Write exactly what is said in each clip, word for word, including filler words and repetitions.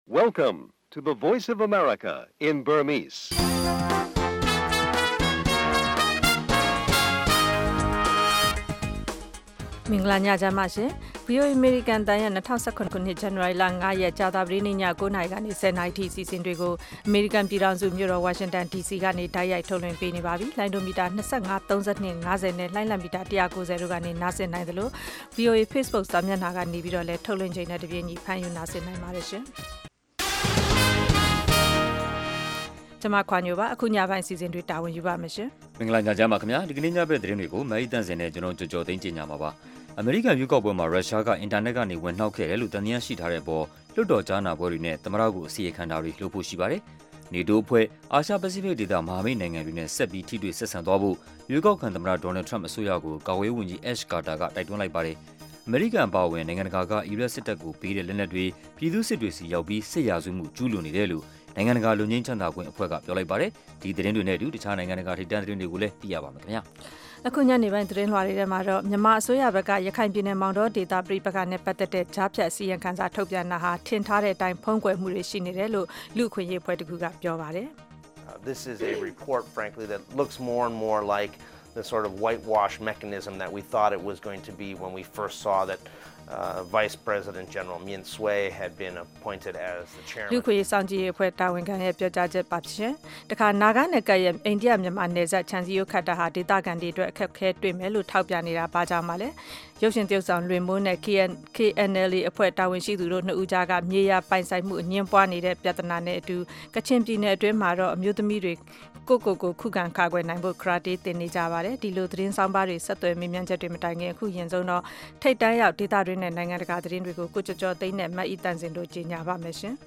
Welcome to the Voice of America in Burmese. ။မင်္ဂလာညချမ်းပါရှင်။ ဗီ အို အေ American တန်ရဲ့twenty eighteenခုနှစ် ဇန်နဝါရီလfiveရက်ကြာသပတေးနေ့ညnineနာရီကနေtenနာရီထိအစီအစဉ်တွေကို American ပြည်ထောင်စုမြို့တော် Washington ဒီ စီ ကနေတိုက်ရိုက်ထုတ်လွှင့်ပေးနေပါပြီ။လိုင်းဒိုမီတာtwenty-five, thirty-two, fiftyနဲ့လိုင်းလံမီတာone ninetyတို့ကနေနားဆင်နိုင်သလို ဗီ အို အေ Facebook စာမျက်နှာကနေပြီးတော့လည်းထုတ်လွှင့်ချိန်နဲ့တပြေးညီဖန်ယူနားဆင်နိုင်ပါတယ်ရှင်။ကျွန်မခွာညိုပါအခုညပိုင်းစီစဉ်တွေတာဝန်ယူပါမယ်ရှင်မင်္ဂလာညချမ်းပါခင်ဗျာဒီကနေ့ညဘက်သတင်းတွေကိုမအိတန့်စင်နဲ့ကျွန်တော်ကြော်ကြော်သိန်းကြီးညာမှာပါအမေရိကန်ရွေးကောက်ပွဲမှာရုရှားကအင်တာနက်ကနေဝင်နှောက်ခဲ့တယ်လို့တန်တရားရှိထားတဲ့ပေါ်လွှတ်တော်ကြားနာပွဲတွေနဲ့သမရကိုအစီအခံတာတွေလုပ်ဖို့ရှိပါတယ်နေတိုးအဖွဲ့အာရှပစိဖိတ်ဒေသမဟာမိတ်နိုင်ငံတွေနဲ့ဆက်ပြီးထိတွေ့ဆက်ဆံသွားဖို့ရွေးကောက်ခံသမရဒေါ်နယ်ထရန့်အစိုးရကိုကာကွယ်ရေးဝန်ကြီးအက်ရှ်ကာတာကတိုက်တွန်းလိုက်ပါတယ်အမေရိကန်ပါဝင်နိုင်ငံတကာကအီရတ်စစ်တပ်ကိုပေးတဲ့လက်နက်တွေပြည်သူစစ်တွေစီရောက်ပြီးစစ်ရာဇဝတ်မှုကျူးလွန်နေတယ်လို့နိုင်ငံတကာလူငင်းချမ်းသာခွင့်အဖွဲ့ကပြောလိုက်ပါတယ်ဒီသတင်းတွေနဲ့အတူတခြားနိုင်ငံတကာထိပ်တန်းသတင်းတွေကိုလည်းသိရပါမယ်ခင်ဗျာအခုညနေပိုင်းသတင်းလွှာတွေထဲမှာတော့မြန်မာအစိုးရဘက်ကရခိုင်ပြည်နယ်မောင်တောဒေသပြည်ပကနဲ့ပတ်သက်တဲ့ကြားဖြတ်စီရင်ခံစာထုတ်ပြန်တာဟာထင်ထားတဲ့အတိုင်းဖုံးကွယ်မှုတွေရှိနေတယ်လို့လူ့အခွင့်အရေးအဖွဲ့တခုကပြောပါတယ် This is a report frankly that looks more and more like the sort of whitewash mechanism that we thought it was going to be when we first saw that Uh, Vice President General Min Sway had been appointed as the chairman. လူခွေဆောင်ကြည့်အဖွဲ့တာဝန်ခံရဲ့ပြောကြားချက်ပါဖြစ်။တခါနာဂနဲ့ကရဲ့အိန္ဒိယမြန်မာနယ်စပ်ခြံစည်းရိုးခတ်တာဟာဒေသခံတွေအတွက်အခက်အခဲတွေ့မယ်လို့ထောက်ပြနေတာပါကြောင့်ပါလေ။ရုပ်ရှင်တရုပ်ဆောင်လွင်မိုးနဲ့ K N L A အဖွဲ့တာဝန်ရှိသူတို့နှစ်ဦးကြားကမြေယာပိုင်ဆိုင်မှုအငြင်းပွားနေတဲ့ပြဿနာနဲ့အတူကချင်ပြည်နယ်အတွင်းမှာတော့အမျိုးသမီးတွေကိုကိုကိုခုခံကာကွယ်နိုင်ဖို့ခရာတေးသင်နေကြပါတယ်။ဒီလိုသတင်းဆောင်ပါတွေဆက်သွယ်မေးမြန်းချက်တွေမတိုင်ခင်အခုရင်ဆုံးတော့ထိတ်တန်းရောက်ဒေသတွင်းနဲ့နိုင်ငံတကာသတင်းတွေကိုကိုကြော်ကြော်သိန်းနဲ့မတ်အီတန်စင်တို့ကြီးညာပါမယ်ရှင်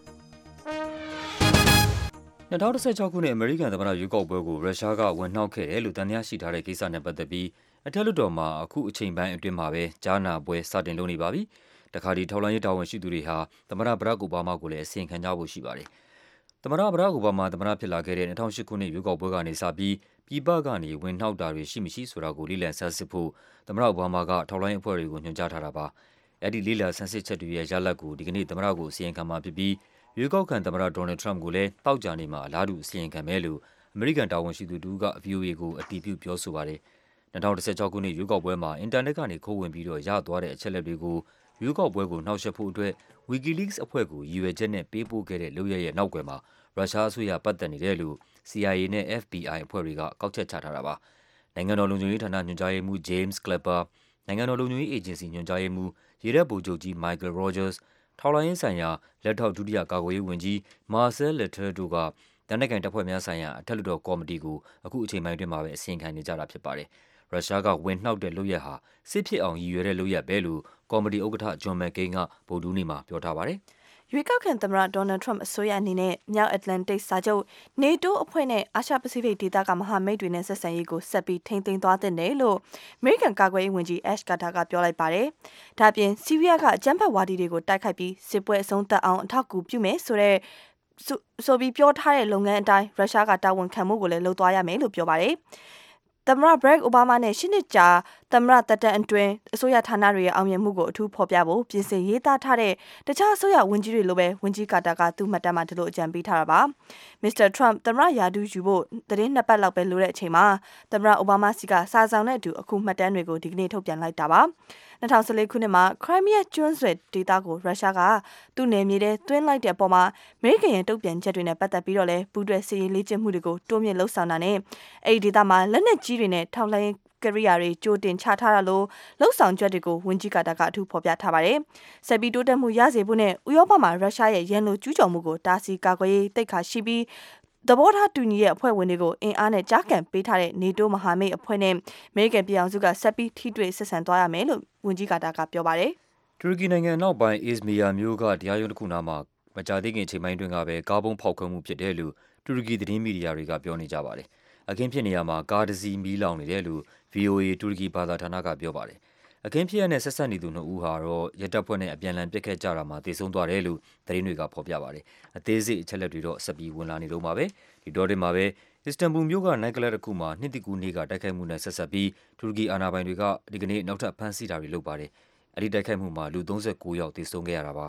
twenty sixteenခုနှစ်အမေရိကန်သမ္မတရွေးကောက်ပွဲကိုရုရှားကဝင်နှောက်ခဲ့တယ်လို့တန်တရားရှိထားတဲ့ကိစ္စနဲ့ပတ်သက်ပြီးအထက်လွှတ်တော်မှာအခုအချိန်ပိုင်းအတွင်းမှာပဲကြားနာပွဲစတင်လုပ်နေပါပြီ။တခါဒီထောက်လှမ်းရေးတာဝန်ရှိသူတွေဟာသမ္မတဘရက်အိုဘားမားကိုလည်းအစီရင်ခံကြဖို့ရှိပါတယ်။သမ္မတဘရက်အိုဘားမားသမ္မတဖြစ်လာခဲ့တဲ့two thousand eightခုနှစ်ရွေးကောက်ပွဲကနေစပြီးပြည်ပကနေဝင်နှောက်တာတွေရှိမရှိဆိုတာကိုလေ့လာဆန်းစစ်ဖို့သမ္မတအိုဘားမားကထောက်လှမ်းရေးအဖွဲ့တွေကိုညွှန်ကြားထားတာပါ။အဲ့ဒီလေ့လာဆန်းစစ်ချက်တွေရဲ့ရလဒ်ကိုဒီကနေ့သမ္မတကိုအစီရင်ခံမှာဖြစ်ပြီးရွေးကောက်ခံသမ္မတဒေါ်နယ်ထရန့်ကိုလည်းတောက်ကြနေမှာအလားတူအစီရင်ခံမယ်လို့အမေရိကန်တာဝန်ရှိသူတူက ဗီ အို အေ ကိုအတည်ပြုပြောဆိုပါတယ်။twenty sixteenခုနှစ်ရွေးကောက်ပွဲမှာအင်တာနက်ကနေခိုးဝင်ပြီးတော့ရသွားတဲ့အချက်လက်တွေကိုရွေးကောက်ပွဲကိုနှောက်ယှက်ဖို့အတွက် WikiLeaks အဖွဲ့ကိုရည်ရွယ်ချက်နဲ့ပေးပို့ခဲ့တဲ့လုပ်ရရဲ့နောက်ကွယ်မှာရုရှားအစိုးရပတ်သက်နေတယ်လို့ C I A နဲ့ F B I အဖွဲ့တွေကကောက်ချက်ချထားတာပါ။နိုင်ငံတော်လုံခြုံရေးဌာနညွှန်ကြားရေးမှူး James Clapper နိုင်ငံတော်လုံခြုံရေးအေဂျင်စီညွှန်ကြားရေးမှူးရေတပ်ဗိုလ်ချုပ်ကြီး Michael Rogers ထောက်လှမ်းရေးဆိုင်ရာလက်ထောက်ဒုတိယကာကွယ်ရေးဝန်ကြီး Marcel Lehter တို့ကတနက်ကန်တပ်ဖွဲ့များဆိုင်ရာအထက်လွှတ်တော်ကော်မတီကိုအခုအချိန်ပိုင်းအတွင်းမှာပဲအစီရင်ခံနေကြတာဖြစ်ပါတယ်။ရုရှားကဝင်နှောက်တဲ့လုပ်ရက်ဟာစစ်ဖြစ်အောင်ရည်ရွယ်တဲ့လုပ်ရက်ပဲလို့ကော်မတီဥက္ကဋ္ဌ John McCain ကဗုဒ္ဓဟူးနေ့မှာပြောထားပါတယ်။ရွေးကောက်ခံသမ္မတဒေါ်နယ်ထရန့်အစိုးရအနေနဲ့မြောက်အတ္တလန်တိတ်စာချုပ် NATO အဖွဲ့နဲ့အာရှပစိဖိတ်ဒေသကမဟာမိတ်တွေနဲ့ဆက်ဆံရေးကိုဆက်ပြီးထိန်းသိမ်းသွားတဲ့နယ်လို့အမေရိကန်ကာကွယ်ရေးဝန်ကြီး Ash Carter ကပြောလိုက်ပါတယ်။ဒါ့အပြင်ဆီးရီးယားကအကြမ်းဖက်ဝါဒီတွေကိုတိုက်ခိုက်ပြီးစစ်ပွဲအဆုံးသတ်အောင်အထောက်အကူပြုမယ်ဆိုတဲ့ဆိုပြီးပြောထားတဲ့လုပ်ငန်းအတိုင်းရုရှားကတာဝန်ခံမှုကိုလည်းလုပ်သွားရမယ်လို့ပြောပါတယ်။သမ္မတဘရက်အိုဘားမားနဲ့ရှစ်နှစ်ကြာသမ္မတသက်တမ်းအတွင်းအစိုးရဌာနတွေရဲ့အောင်မြင်မှုကိုအထူးဖော်ပြဖို့ပြင်ဆင်ရေးသားထားတဲ့တခြားအစိုးရဝန်ကြီးတွေလိုပဲဝန်ကြီးကာတာကသူ့မှတ်တမ်းမှာဒီလိုအကြံပေးထားတာပါမစ္စတာထရန့်သမ္မတရာထူးယူဖို့သတင်းနှစ်ပတ်လောက်ပဲလိုတဲ့အချိန်မှာသမ္မတအိုဘားမားစီကစာဆောင်တဲ့အတူအခုမှတ်တမ်းတွေကိုဒီကနေ့ထုတ်ပြန်လိုက်တာပါtwenty fourteenခုနှစ်မှာခရိုင်းမီးယားကျွန်းဆွယ်ဒေသကိုရုရှားကသူ့နယ်မြေထဲတွင်းလိုက်တဲ့အပေါ်မှာအမေရိကန်ရဲ့တုံ့ပြန်ချက်တွေနဲ့ပတ်သက်ပြီးတော့လည်းပူးတွဲစစ်ရေးလေ့ကျင့်မှုတွေကိုတိုးမြင့်လှုပ်ဆောင်တာနဲ့အဲ့ဒီဒေသမှာလက်နက်ကြီးတွေနဲ့ထောက်လှမ်းကရိယာတွေကြိုတင်ချထားတာလို့လှုပ်ဆောင်ချက်တွေကိုဝန်ကြီးကာတာကအထူးဖော်ပြထားပါတယ်။ဆက်ပြီးတိုးတက်မှုရစေဖို့နဲ့ဥရောပမှာရုရှားရဲ့ရန်လိုကျူးကျော်မှုကိုတားဆီးကာကွယ်ရေးတိတ်ခါရှိပြီးသဘောထားတူညီတဲ့အဖွဲ့ဝင်တွေကိုအင်အားနဲ့ကြားကန်ပေးထားတဲ့ NATO မဟာမိတ်အဖွဲ့နဲ့အမေရိကန်ပြည်ထောင်စုကဆက်ပြီးထိတွေ့ဆက်ဆံသွားရမယ်လို့ဝန်ကြီးကာတာကပြောပါတယ်။တူရကီနိုင်ငံနောက်ပိုင်း Izmir မြို့ကတရားရုံးတစ်ခုနားမှာမကြာသေးခင်ချိန်ပိုင်းတွင်ကပဲကားပုံးဖောက်ခွဲမှုဖြစ်တယ်လို့တူရကီသတင်းမီဒီယာတွေကပြောနေကြပါတယ်။အခင်းဖြစ်နေရမှာကားတစ်စီးမီးလောင်နေတယ်လို့ V O A တူရကီဘာသာဌာနကပြောပါတယ်။အခင်းဖြစ်ရတဲ့ဆက်ဆက်နေသူနှစ်ဦးဟာတော့ရဲတပ်ဖွဲ့နဲ့အပြန်အလှန်ပစ်ခတ်ကြတာမှာတေဆုံးသွားတယ်လို့သတင်းတွေကဖော်ပြပါတယ်။အသေးစိတ်အချက်လက်တွေတော့ဆက်ပြီးဝင်လာနေတော့မှာပဲ။ဒီတော့တင်မှာပဲအစ္စတန်ဘူလ်မြို့ကနိုင်ကလပ်တစ်ခုမှာနှစ်တကူနေ့ကတိုက်ခိုက်မှုနဲ့ဆက်ဆက်ပြီးတူရကီအာဏာပိုင်တွေကဒီကနေ့နောက်ထပ်ဖမ်းဆီးတာတွေလုပ်ပါတယ်။အဲဒီတိုက်ခိုက်မှုမှာလူthirty-nineယောက်သေဆုံးခဲ့ရတာပါ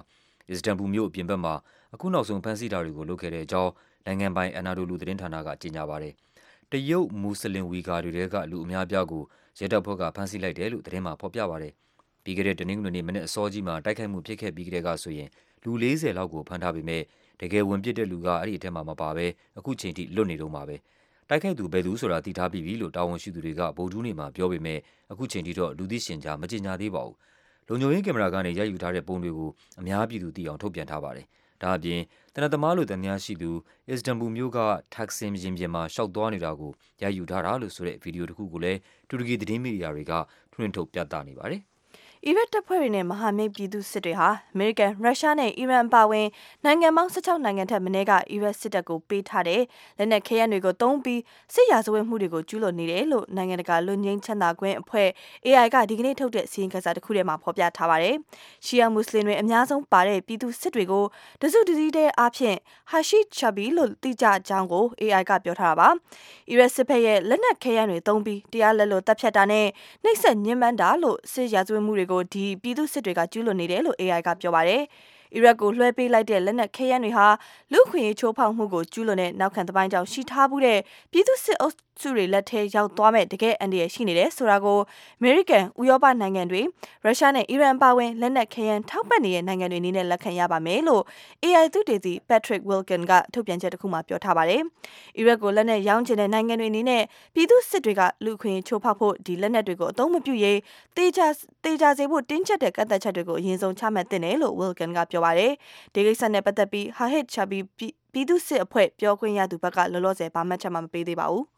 အစ္စတန်ဘူမြို့အပြင်ဘက်မှာအခုနောက်ဆုံးဖမ်းဆီးတာတွေကိုလုပ်ခဲ့တဲ့အကြောင်းနိုင်ငံပိုင် Anadolu သတင်းဌာနကကြေညာပါတယ်။တရုတ်မွတ်စလင်ဝီဂါတွေကလူအများအပြားကိုရဲတပ်ဖွဲ့ကဖမ်းဆီးလိုက်တယ်လို့သတင်းမှာဖော်ပြပါတယ်။ပြီးခဲ့တဲ့တနင်္ဂနွေနေ့မနေ့အစောကြီးမှာတိုက်ခိုက်မှုဖြစ်ခဲ့ပြီးကတည်းကဆိုရင်လူ၄၀လောက်ကိုဖမ်းထားပေမဲ့တကယ်ဝင်ပစ်တဲ့လူကအဲ့ဒီအထက်မှာမပါဘဲအခုချိန်ထိလွတ်နေတော့မှာပဲ။တိုက်ခိုက်သူဘယ်သူဆိုတာသိထားပြီးပြီလို့တာဝန်ရှိသူတွေကဗုဒ္ဓဦးနေ့မှာပြောပေမဲ့အခုချိန်ထိတော့လူသိရှင်ကြားမကြေညာသေးပါဘူး။လုံခြုံရေးကင်မရာကနေရိုက်ယူထားတဲ့ပုံတွေကိုအများပြည်သူသိအောင်ထုတ်ပြန်ထားပါတယ်။ဒါအပြင်တနက်သမားလိုတန်များရှိသူအစ္စတန်ဘူမြို့က Taksim ရင်ပြင်မှာရှောက်သွားနေတာကိုရိုက်ယူထားတာလို့ဆိုတဲ့ဗီဒီယိုတစ်ခုကိုလည်းတူရကီသတင်းမီဒီယာတွေကထွန်းထုတ်ပြသနေပါတယ်။အီရတ်တပ်ဖွဲ့တွေနဲ့မဟာမိတ်ပြည်သူစစ်တွေဟာအမေရိကန်ရုရှားနဲ့အီရန်ပါဝင်နိုင်ငံပေါင်း၁၆နိုင်ငံထက်မနည်းကအီရတ်စစ်တပ်ကိုပေးထားတဲ့လက်နက်ခဲယမ်းတွေကိုသုံးပြီးစစ်ရာဇဝတ်မှုတွေကိုကျူးလွန်နေတယ်လို့နိုင်ငံတကာလွတ်ငြိမ်းချမ်းသာခွင့်အဖွဲ့ A I ကဒီကနေ့ထုတ်တဲ့စီရင်ခံစာတစ်ခုထဲမှာဖော်ပြထားပါတယ်။ရှီယာမွတ်စလင်တွေအများဆုံးပါတဲ့ပြည်သူစစ်တွေကိုတစုတစည်းတဲ့အဖြစ်ဟာရှိချာဘီလို့သိကြကြောင်းကို A I ကပြောထားတာပါ။အီရတ်စစ်ဘက်ရဲ့လက်နက်ခဲယမ်းတွေသုံးပြီးတရားလက်လို့တပ်ဖြတ်တာနဲ့နှိပ်စက်ညှဉ်းပန်းတာလို့စစ်ရာဇဝတ်မှုတွေကိုဒီပြည်သူစစ်တွေကကျူးလွန်နေတယ်လို့ A I ကပြောပါတယ်။အီရတ်ကိုလွှဲပေးလိုက်တဲ့လက်နက်ခဲယမ်းတွေဟာလူခွင့်ရေးချိုးဖောက်မှုကိုကျူးလွန်တဲ့နောက်ခံတပိုင်းကြောင့်ရှိထားမှုတဲ့ပြည်သူစစ်အုပ်စုတွေလက်ထဲရောက်သွားမဲ့တကယ်အန္တရာယ်ရှိနေတယ်ဆိုတာကိုအမေရိကန်၊ဥရောပနိုင်ငံတွေရုရှားနဲ့အီရန်ပါဝင်လက်နက်ခဲယမ်းထောက်ပံ့နေတဲ့နိုင်ငံတွေအနေနဲ့လက်ခံရပါမယ်လို့ A I သုတေသီ Patrick Wilken ကထုတ်ပြန်ချက်တစ်ခုမှာပြောထားပါတယ်။အီရတ်ကိုလက်နက်ရောင်းချင်တဲ့နိုင်ငံတွေအနေနဲ့ပြည်သူစစ်တွေကလူခွင့်ရေးချိုးဖောက်ဖို့ဒီလက်နက်တွေကိုအသုံးမပြုရေးတေချာတေချာစေဖို့တင်းကျပ်တဲ့ကန့်သတ်ချက်တွေကိုအရင်ဆုံးချမှတ်သင့်တယ်လို့ Wilken ကပြောပါတယ်။ဒီကိစ္စနဲ့ပတ်သက်ပြီး Hahid Chabi ပြည်သူစစ်အဖွဲ့ပြောခွင့်ရသူဘက်ကလောလောဆယ်ဘာမှချက်မှမပေးသေးပါဘူး။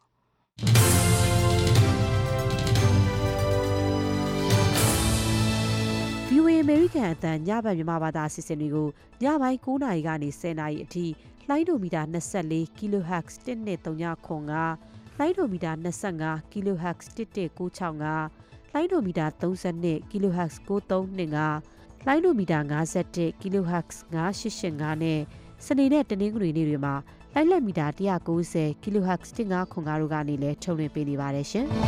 ဗီအိုအေ American အသံညဘက်မြန်မာဘာသာအစီအစဉ်တွေကိုညပိုင်း၉နာရီကနေ၁၀နာရီအထိလိုင်းဒိုမီတာ၂၄ kilohertz တစ်နှစ်၃ညခွန်ကလိုင်းဒိုမီတာ၂၅ kilohertz တစ်တစ်၉၆၅လိုင်းဒိုမီတာ၃၂ kilohertz ၉၃၂၅လိုင်းဒိုမီတာ၅၁ kilohertz ၅၈၈၅နဲ့စနေနဲ့တနင်္ဂနွေနေ့တွေမှာလိုင်းလက်မီတာ၁၉၀ kilohertz တစ်၅ခွန်တို့ကနေလည်းထုတ်လွှင့်ပေးနေပါတယ်ရှင်။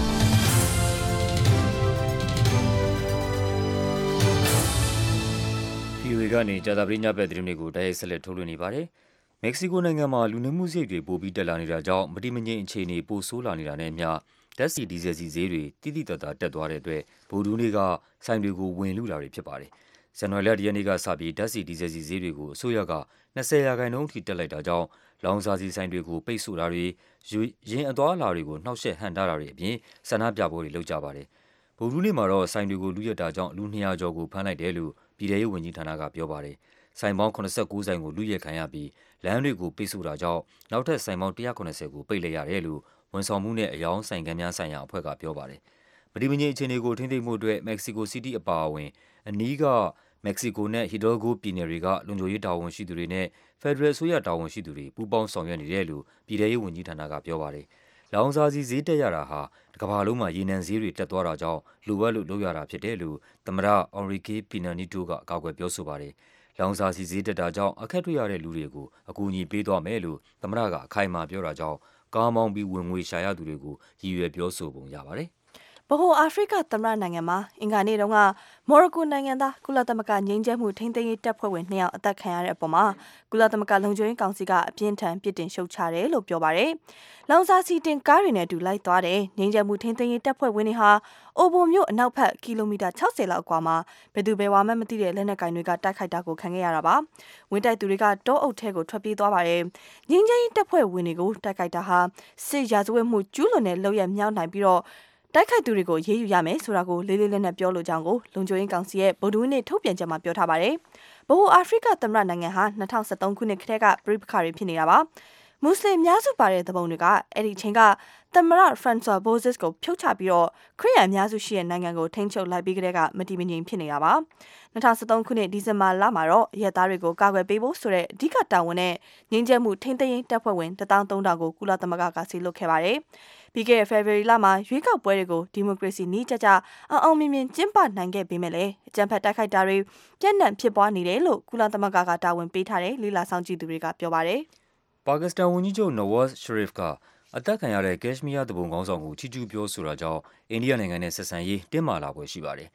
ဗီအိုအေကနေကြာသပတေးညဘက်သတင်းတွေကိုတိုက်ရိုက်ဆက်လက်ထုတ်လွှင့်နေပါတယ်။မက္ကဆီကိုနိုင်ငံမှာလူနေမှုစရိတ်တွေပိုပြီးတက်လာနေတာကြောင့်မတိမငြိမ်အခြေအနေပိုဆိုးလာနေတာနဲ့အမျှဓာတ်ဆီဒီဇယ်ဆီဈေးတွေတိတိတတ်တာတက်သွားတဲ့အတွက်ဗုဒ္ဓဟူးနေ့ကဆိုင်တွေကိုဝင်လူတာတွေဖြစ်ပါတယ်။ဇန်နဝါရီလ၁ရက်နေ့ကစပြီးဓာတ်ဆီဒီဇယ်ဆီဈေးတွေကိုအစိုးရက၂၀ရာခိုင်နှုန်းထိတက်လိုက်တာကြောင့်လောင်စာဆီဆိုင်တွေကိုပိတ်ဆို့တာတွေရင်အသွားအလာတွေကိုနှောက်ယှက်ဟန့်တားတာတွေအပြင်ဆန္ဒပြပွဲတွေလုပ်ကြပါတယ်။ဗုဒ္ဓဟူးနေ့မှာတော့ဆိုင်တွေကိုလူရက်တာကြောင့်လူ၂၀၀ကျော်ကိုဖမ်းလိုက်တယ်လို့ပြည်ထရေးဝန်ကြီးဌာနကပြောပါတယ်။ဆိုင်ပေါင်း၇၉ဆိုင်ကိုလူရက်ခံရပြီးလမ်းတွေကိုပိတ်ဆို့တာကြောင့်နောက်ထပ်ဆိုင်ပေါင်း၁၇၀ကိုပိတ်လိုက်ရတယ်လို့ဝန်ဆောင်မှုနဲ့အယောင်ဆိုင်ကမ်းများဆိုင်ရာအဖွဲ့ကပြောပါတယ်။မတိမငြိမ်အခြေအနေကိုထိန်းသိမ်းဖို့အတွက်မက္ကဆီကိုစီးတီးအပါအဝင်အနီးကမက္ကဆီကိုနဲ့ဟီဒယ်ဂိုပြည်နယ်တွေကလုံခြုံရေးတာဝန်ရှိသူတွေနဲ့ဖက်ဒရယ်အစိုးရတာဝန်ရှိသူတွေပူးပေါင်းဆောင်ရွက်နေတယ်လို့ပြည်ထရေးဝန်ကြီးဌာနကပြောပါတယ်။လောင်စာဆီဈေးတက်ရတာဟာတစ်ကမ္ဘာလုံးမှာရေနံဈေးတွေတက်သွားတာကြောင့်လိုအပ်လို့လုပ်ရတာဖြစ်တယ်လို့သမ္မတအော်ရီကေပီနာနီတိုကကာကွယ်ပြောဆိုပါတယ်။လောင်စာဆီဈေးတက်တာကြောင့်အခက်တွေ့ရတဲ့လူတွေကိုအကူအညီပေးသွားမယ်လို့သမ္မတကအခိုင်အမာပြောတာကြောင့်ကားမောင်းပြီးဝင်ငွေရှာရသူတွေကိုရည်ရွယ်ပြောဆိုပုံရပါတယ်။ဗဟိုအာဖရိကသမ္မတနိုင်ငံမှာအင်္ဂါနေ့တုန်းကမော်ရိုကိုနိုင်ငံသားကုလသမဂ္ဂငြိမ်းချမ်းမှုထိန်းသိမ်းရေးတပ်ဖွဲ့ဝင်နှစ်ယောက်အသက်ခံရတဲ့အပေါ်မှာကုလသမဂ္ဂလုံခြုံရေးကောင်စီကအပြင်းထန်ပြစ်တင်ရှုတ်ချတယ်လို့ပြောပါတယ်။လောင်စာဆီတင်ကားတွေနဲ့အတူလိုက်သွားတဲ့ငြိမ်းချမ်းမှုထိန်းသိမ်းရေးတပ်ဖွဲ့ဝင်တွေဟာအိုဘိုမြို့အနောက်ဘက်ကီလိုမီတာ၆၀လောက်အကွာမှာဘယ်သူဘယ်ဝါမှမသိတဲ့လက်နက်ကင်တွေကတိုက်ခိုက်တာကိုခံခဲ့ရတာပါ။ဝင်တိုက်သူတွေကတောအုပ်ထဲကိုထွက်ပြေးသွားပါတယ်။ငြိမ်းချမ်းရေးတပ်ဖွဲ့ဝင်တွေကိုတိုက်ခိုက်တာဟာစစ်ရာဇဝတ်မှုကျူးလွန်တဲ့လုပ်ရမြောက်နိုင်ပြီးတော့တိုက်ခိုက်သူတွေကိုရေးယူရမယ်ဆိုတာကိုလေးလေးနက်နက်ပြောလိုကြောင်းကိုလုံခြုံရေးကောင်စီရဲ့ဗုဒ္ဓဟူးနေ့ထုတ်ပြန်ချက်မှာပြောထားပါတယ်။ဗဟိုအာဖရိကသမ္မတနိုင်ငံဟာ၂၀၁၃ခုနှစ်ကတည်းကပြည်ပခါတွေဖြစ်နေတာပါ။မွတ်စလင်များစုပါတဲ့သဘုံတွေကအဲ့ဒီချိန်ကသမ္မတဖရန်ဆွာဘိုဇစ်ကိုဖြုတ်ချပြီးတော့ခရစ်ယာန်အများစုရှိတဲ့နိုင်ငံကိုထိန်းချုပ်လိုက်ပြီးကတည်းကမတည်မငြိမ်ဖြစ်နေတာပါ။၂၀၁၃ခုနှစ်ဒီဇင်ဘာလမှာတော့ရဲသားတွေကိုကာကွယ်ပေးဖို့ဆိုတဲ့အဓိကတာဝန်နဲ့ငြိမ်းချမ်းမှုထိန်းသိမ်းရေးတပ်ဖွဲ့ဝင်၁၃၀၀၀ကိုကုလသမဂ္ဂကဆီလွှတ်ခဲ့ပါတယ်။ပြီးခဲ့တဲ့ဖေဖော်ဝါရီလမှာရွေးကောက်ပွဲတွေကိုဒီမိုကရေစီနည်းကျကျအောင်အောင်မြင်မြင်ကျင်းပနိုင်ခဲ့ပေမဲ့လည်းအကြမ်းဖက်တိုက်ခိုက်တာတွေပြန့်နှံ့ဖြစ်ပွားနေတယ်လို့ကုလသမဂ္ဂကတာဝန်ပေးထားတဲ့လေလာဆောင်ကြည့်သူတွေကပြောပါတယ်။ပါကစ္စတန်ဝန်ကြီးချုပ်နဝတ်ရှရီဖ်ကအသက်ခံရတဲ့ကက်ရှ်မီးယားသူပုန်ခေါင်းဆောင်ကိုချီးကျူးပြောဆိုတာကြောင့်အိန္ဒိယနိုင်ငံနဲ့ဆက်ဆံရေးတင်းမာလာပွဲရှိပါတယ်။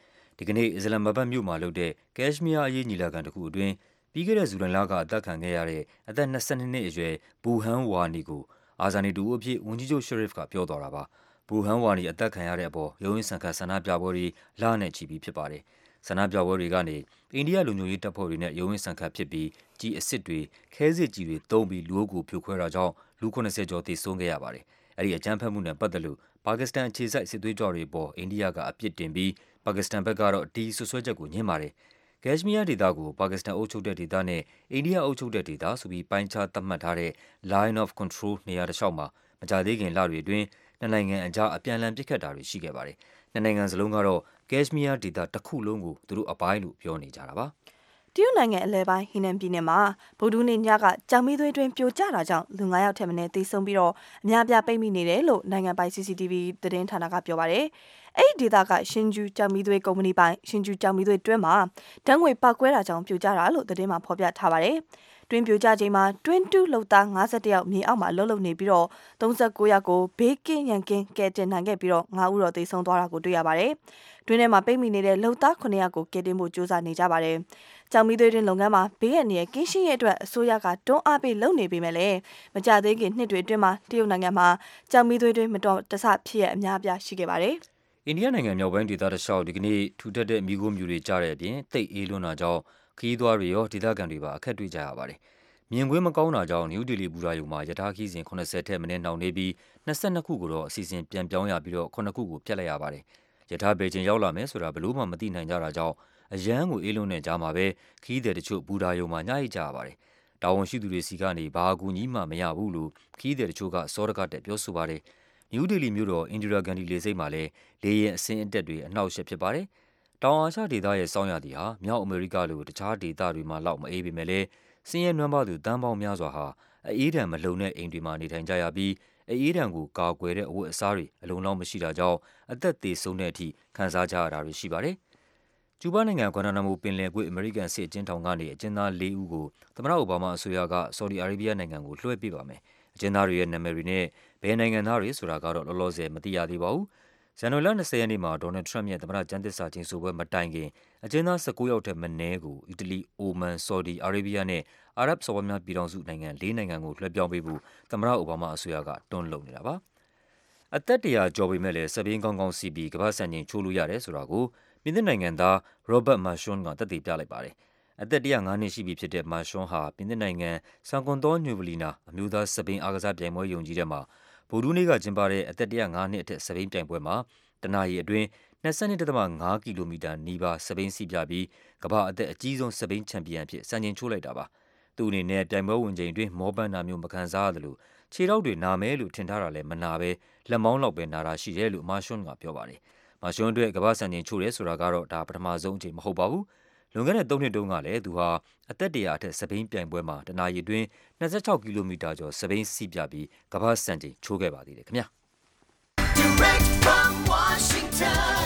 ဒီကနေ့အစ္စလာမ်မာဘတ်မြို့မှာလုပ်တဲ့ကက်ရှ်မီးယားအရေးညီလာခံတစ်ခုအတွင်းပြီးခဲ့တဲ့ဇူလိုင်လကအသက်ခံခဲ့ရတဲ့အသက်၂၂နှစ်အရွယ်ဘူဟန်ဝါနီကိုအာဇာနည်တူအဖြစ်ဝန်ကြီးချုပ်ရှရစ်ကပြောသွားတာပါ။ဘူဟန်ဝါနီအသက်ခံရတဲ့အပေါ်ရုန်းရင်းဆန်ခတ်ဆန္ဒပြပွဲတွေလနဲ့ချီပြီးဖြစ်ပါတယ်။ဆန္ဒပြပွဲတွေကနေအိန္ဒိယလူမျိုးရေးတပ်ဖွဲ့တွေနဲ့ရုန်းရင်းဆန်ခတ်ဖြစ်ပြီးကြီးအစ်တွေခဲစစ်ကြီးတွေတုံးပြီးလူအုပ်ကိုဖြိုခွဲတာကြောင့်လူခုနှစ်ဆယ်ကျော်သေဆုံးခဲ့ရပါတယ်။အဲဒီအကြမ်းဖက်မှုနဲ့ပတ်သက်လို့ပါကစ္စတန်အခြေစိုက်စစ်သွေးကြွတွေပေါ်အိန္ဒိယကအပြစ်တင်ပြီးပါကစ္စတန်ဘက်ကတော့ဒီဆွဆွဲချက်ကိုညှင်းပါတယ်။ကက်ရှ်မီးယားဒေသကိုပါကစ္စတန်အုပ်ချုပ်တဲ့ဒေသနဲ့အိန္ဒိယအုပ်ချုပ်တဲ့ဒေသဆိုပြီးပိုင်းခြားသတ်မှတ်ထားတဲ့ Line of Control နေရာတစ်လျှောက်မှာမကြာသေးခင်လတွေအတွင်းနှစ်နိုင်ငံအကြားအပြန်အလှန်ပစ်ခတ်တာတွေရှိခဲ့ပါတယ်။နှစ်နိုင်ငံစလုံးကတော့ကက်ရှ်မီးယားဒေသတစ်ခုလုံးကိုသူတို့အပိုင်းလို့ပြောနေကြတာပါ။တရုတ်နိုင်ငံအလဲပိုင်းဟီနန်ပြည်နယ်မှာဗုဒ္ဓနေ့ညကကြောင်မီးသွေးတွင်ပြိုကျတာကြောင့်လူ၅ယောက်ထက်မနည်းသေဆုံးပြီးတော့အများပြပိတ်မိနေတယ်လို့နိုင်ငံပိုင် C C T V သတင်းဌာနကပြောပါတယ်။အဲ့ဒီဒေသကရှင်ဂျူကြောင်မီးသွေးကုမ္ပဏီပိုင်ရှင်ဂျူကြောင်မီးသွေးတွင်းမှာတန်းငွေပောက်ကွဲတာကြောင့်ပြိုကျတာလို့သတင်းမှာဖော်ပြထားပါတယ်။တွင်းပြိုကျချိန်မှာတွင်းတူးလုံသား၅၁ယောက်မြေအောက်မှာလှုပ်လှုပ်နေပြီးတော့၃၉ယောက်ကိုဘေးကင်းရန်ကင်းကဲတင်နိုင်ခဲ့ပြီးတော့၅ဦးတော့သေဆုံးသွားတာကိုတွေ့ရပါတယ်။တွင်းထဲမှာပိတ်မိနေတဲ့လုံသား9ယောက်ကိုကဲတင်ဖို့ကြိုးစားနေကြပါတယ်။ကြောင်မီးသွေးတွင်းလုပ်ငန်းမှာဘေးရန်ရဲ့ကင်းရှင်းရဲ့အတွက်အစိုးရကတွန်းအားပေးလုပ်နေပေမဲ့လည်းမကြသေးခင်နှစ်တွေအတွင်းမှာတရုတ်နိုင်ငံမှာကြောင်မီးသွေးတွင်းမတော်တဆဖြစ်ရအများအပြားရှိခဲ့ပါတယ်။အိန္ဒိယနိုင်ငံမြောက်ပိုင်းဒေသတစ်လျှောက်ဒီကနေ့ထူထပ်တဲ့မီးခိုးမြူတွေကျတဲ့အပြင်တိတ်အေးလွန်းတာကြောင့်ခရီးသွားတွေရောဒေသခံတွေပါအခက်တွေ့ကြရပါတယ်။မြင်ကွင်းမကောင်းတာကြောင့်နယူးဒေလီဘူရာယုံမှာယထာခီးစဉ်၇၀ထက်မနည်းနှောင့်နှေးပြီး၂၂ခုကိုတော့အစီအစဉ်ပြန်ပြောင်းရပြီးတော့ခုခုကိုဖျက်လိုက်ရပါတယ်။ယထာဘေချင်းရောက်လာမယ်ဆိုတာဘလို့မှမသိနိုင်ကြတာကြောင့်အရန်ကိုအေးလွန်းတဲ့ကြားမှာပဲခီးသည်တချို့ဘူရာယုံမှာညှိကြရပါတယ်။တာဝန်ရှိသူတွေစီကနေဘာအကူအညီမှမရဘူးလို့ခီးသည်တချို့ကစောဒကတက်ပြောဆိုပါတယ်။နယူးဒေလီမြို့တော်အင်ဒီရာဂန်ဒီလေဆိပ်မှာလည်းလေယာဉ်အဆင်းအတက်တွေအနှောက်အယှက်ဖြစ်ပါတယ်။တောင်အာရှဒေသရဲ့စောင်းရသည်ဟာမြောက်အမေရိကလိုတခြားဒေသတွေမှာလောက်မအေးပေမဲ့လည်းဆင်းရဲနွမ်းပါးသူတန်းပေါင်းများစွာဟာအေးဒဏ်မလုံတဲ့အိမ်တွေမှာနေထိုင်ကြရပြီးအေးဒဏ်ကိုကာကွယ်တဲ့အဝတ်အစားတွေအလုံလောက်မရှိတာကြောင့်အသက်သေဆုံးတဲ့အထိခံစားကြရတာတွေရှိပါတယ်။ကျူးဘားနိုင်ငံကွာနာနာမိုပင်လယ်ကွေ့အမေရိကန်စစ်အကျဉ်းထောင်ကနေအကျဉ်းသား၄ဦးကိုသမ္မတအိုဘားမားအစိုးရကဆော်ဒီအာရေးဘီးယားနိုင်ငံကိုလွှဲပေးပါမယ်။အကျဉ်းသားတွေရဲ့နာမည်တွေနဲ့ဘယ်နိုင်ငံသားတွေဆိုတာကတော့လောလောဆယ်မသိရသေးပါဘူး။ဇန်နဝါရီလ၂၀ရက်နေ့မှာဒေါ်နယ်ထရမ့်ရဲ့သမ္မတကျမ်းသစ္စာကျိန်ဆိုပွဲမတိုင်ခင်အကျဉ်းသား၁၉ယောက်ထက်မနည်းကိုအီတလီ၊အိုမန်၊ဆော်ဒီအာရေးဘီးယားနဲ့အာရပ်စော်ဘွားများပြည်ထောင်စုနိုင်ငံလေးနိုင်ငံကိုလွှဲပြောင်းပေးဖို့သမ္မတအိုဘားမားအစိုးရကတွန်းလုပ်နေတာပါ။အသက်တရာကျော်ပေမဲ့လည်းစက်ဘီးကောင်းကောင်းစီးပြီးကမ္ဘာ့စံချိန်ချိုးလို့ရတယ်ဆိုတာကိုပြင်သစ်နိုင်ငံသားရောဘတ်မာရှွန်းကသက်သေပြလိုက်ပါတယ်။အသက်၁၀၅နှစ်ရှိပြီဖြစ်တဲ့မာရှွန်းဟာပြင်သစ်နိုင်ငံဆန်ကွန်တောညူဗလီနာအမျိုးသားစက်ဘီးအားကစားပြိုင်ပွဲယုံကြည်ထဲမှာဗုဒ္ဓဟူးနေ့ကကျင်းပတဲ့အသက်၁၀၅နှစ်အထက်စက်ဘီးပြိုင်ပွဲမှာတနာရီအတွင်း၂၂ဒသမ၅ကီလိုမီတာနီးပါးစက်ဘီးစီးပြပြီးကမ္ဘာအသက်အကြီးဆုံးစက်ဘီးချန်ပီယံဖြစ်စံချိန်ချိုးလိုက်တာပါ။သူ့အနေနဲ့ပြိုင်ပွဲဝင်ချိန်အတွင်းမောပန်းနာမျိုးမခံစားရသလိုခြေထောက်တွေနာမယ်လို့ထင်ထားတာလည်းမနာပဲလက်မောင်းလောက်ပဲနာတာရှိတယ်လို့မာရှွန်းကပြောပါတယ်။မာရှွန်းအတွက်ကမ္ဘာ့စံချိန်ချိုးတယ်ဆိုတာကတော့ဒါပထမဆုံးအချိန်မဟုတ်ပါဘူး။လွန်ခဲ့တဲ့သုံးနှစ်တုန်းကလည်းသူဟာအသက်တရာအထက်စက်ဘီးပြိုင်ပွဲမှာတနာရီအတွင်း၂၆ကီလိုမီတာကျော်စက်ဘီးစီးပြပြီးကမ္ဘာ့စံချိန်ချိုးခဲ့ပါသေးတယ်ခင်ဗျာ။ Direct from Washington,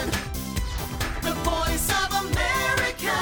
the voice of America,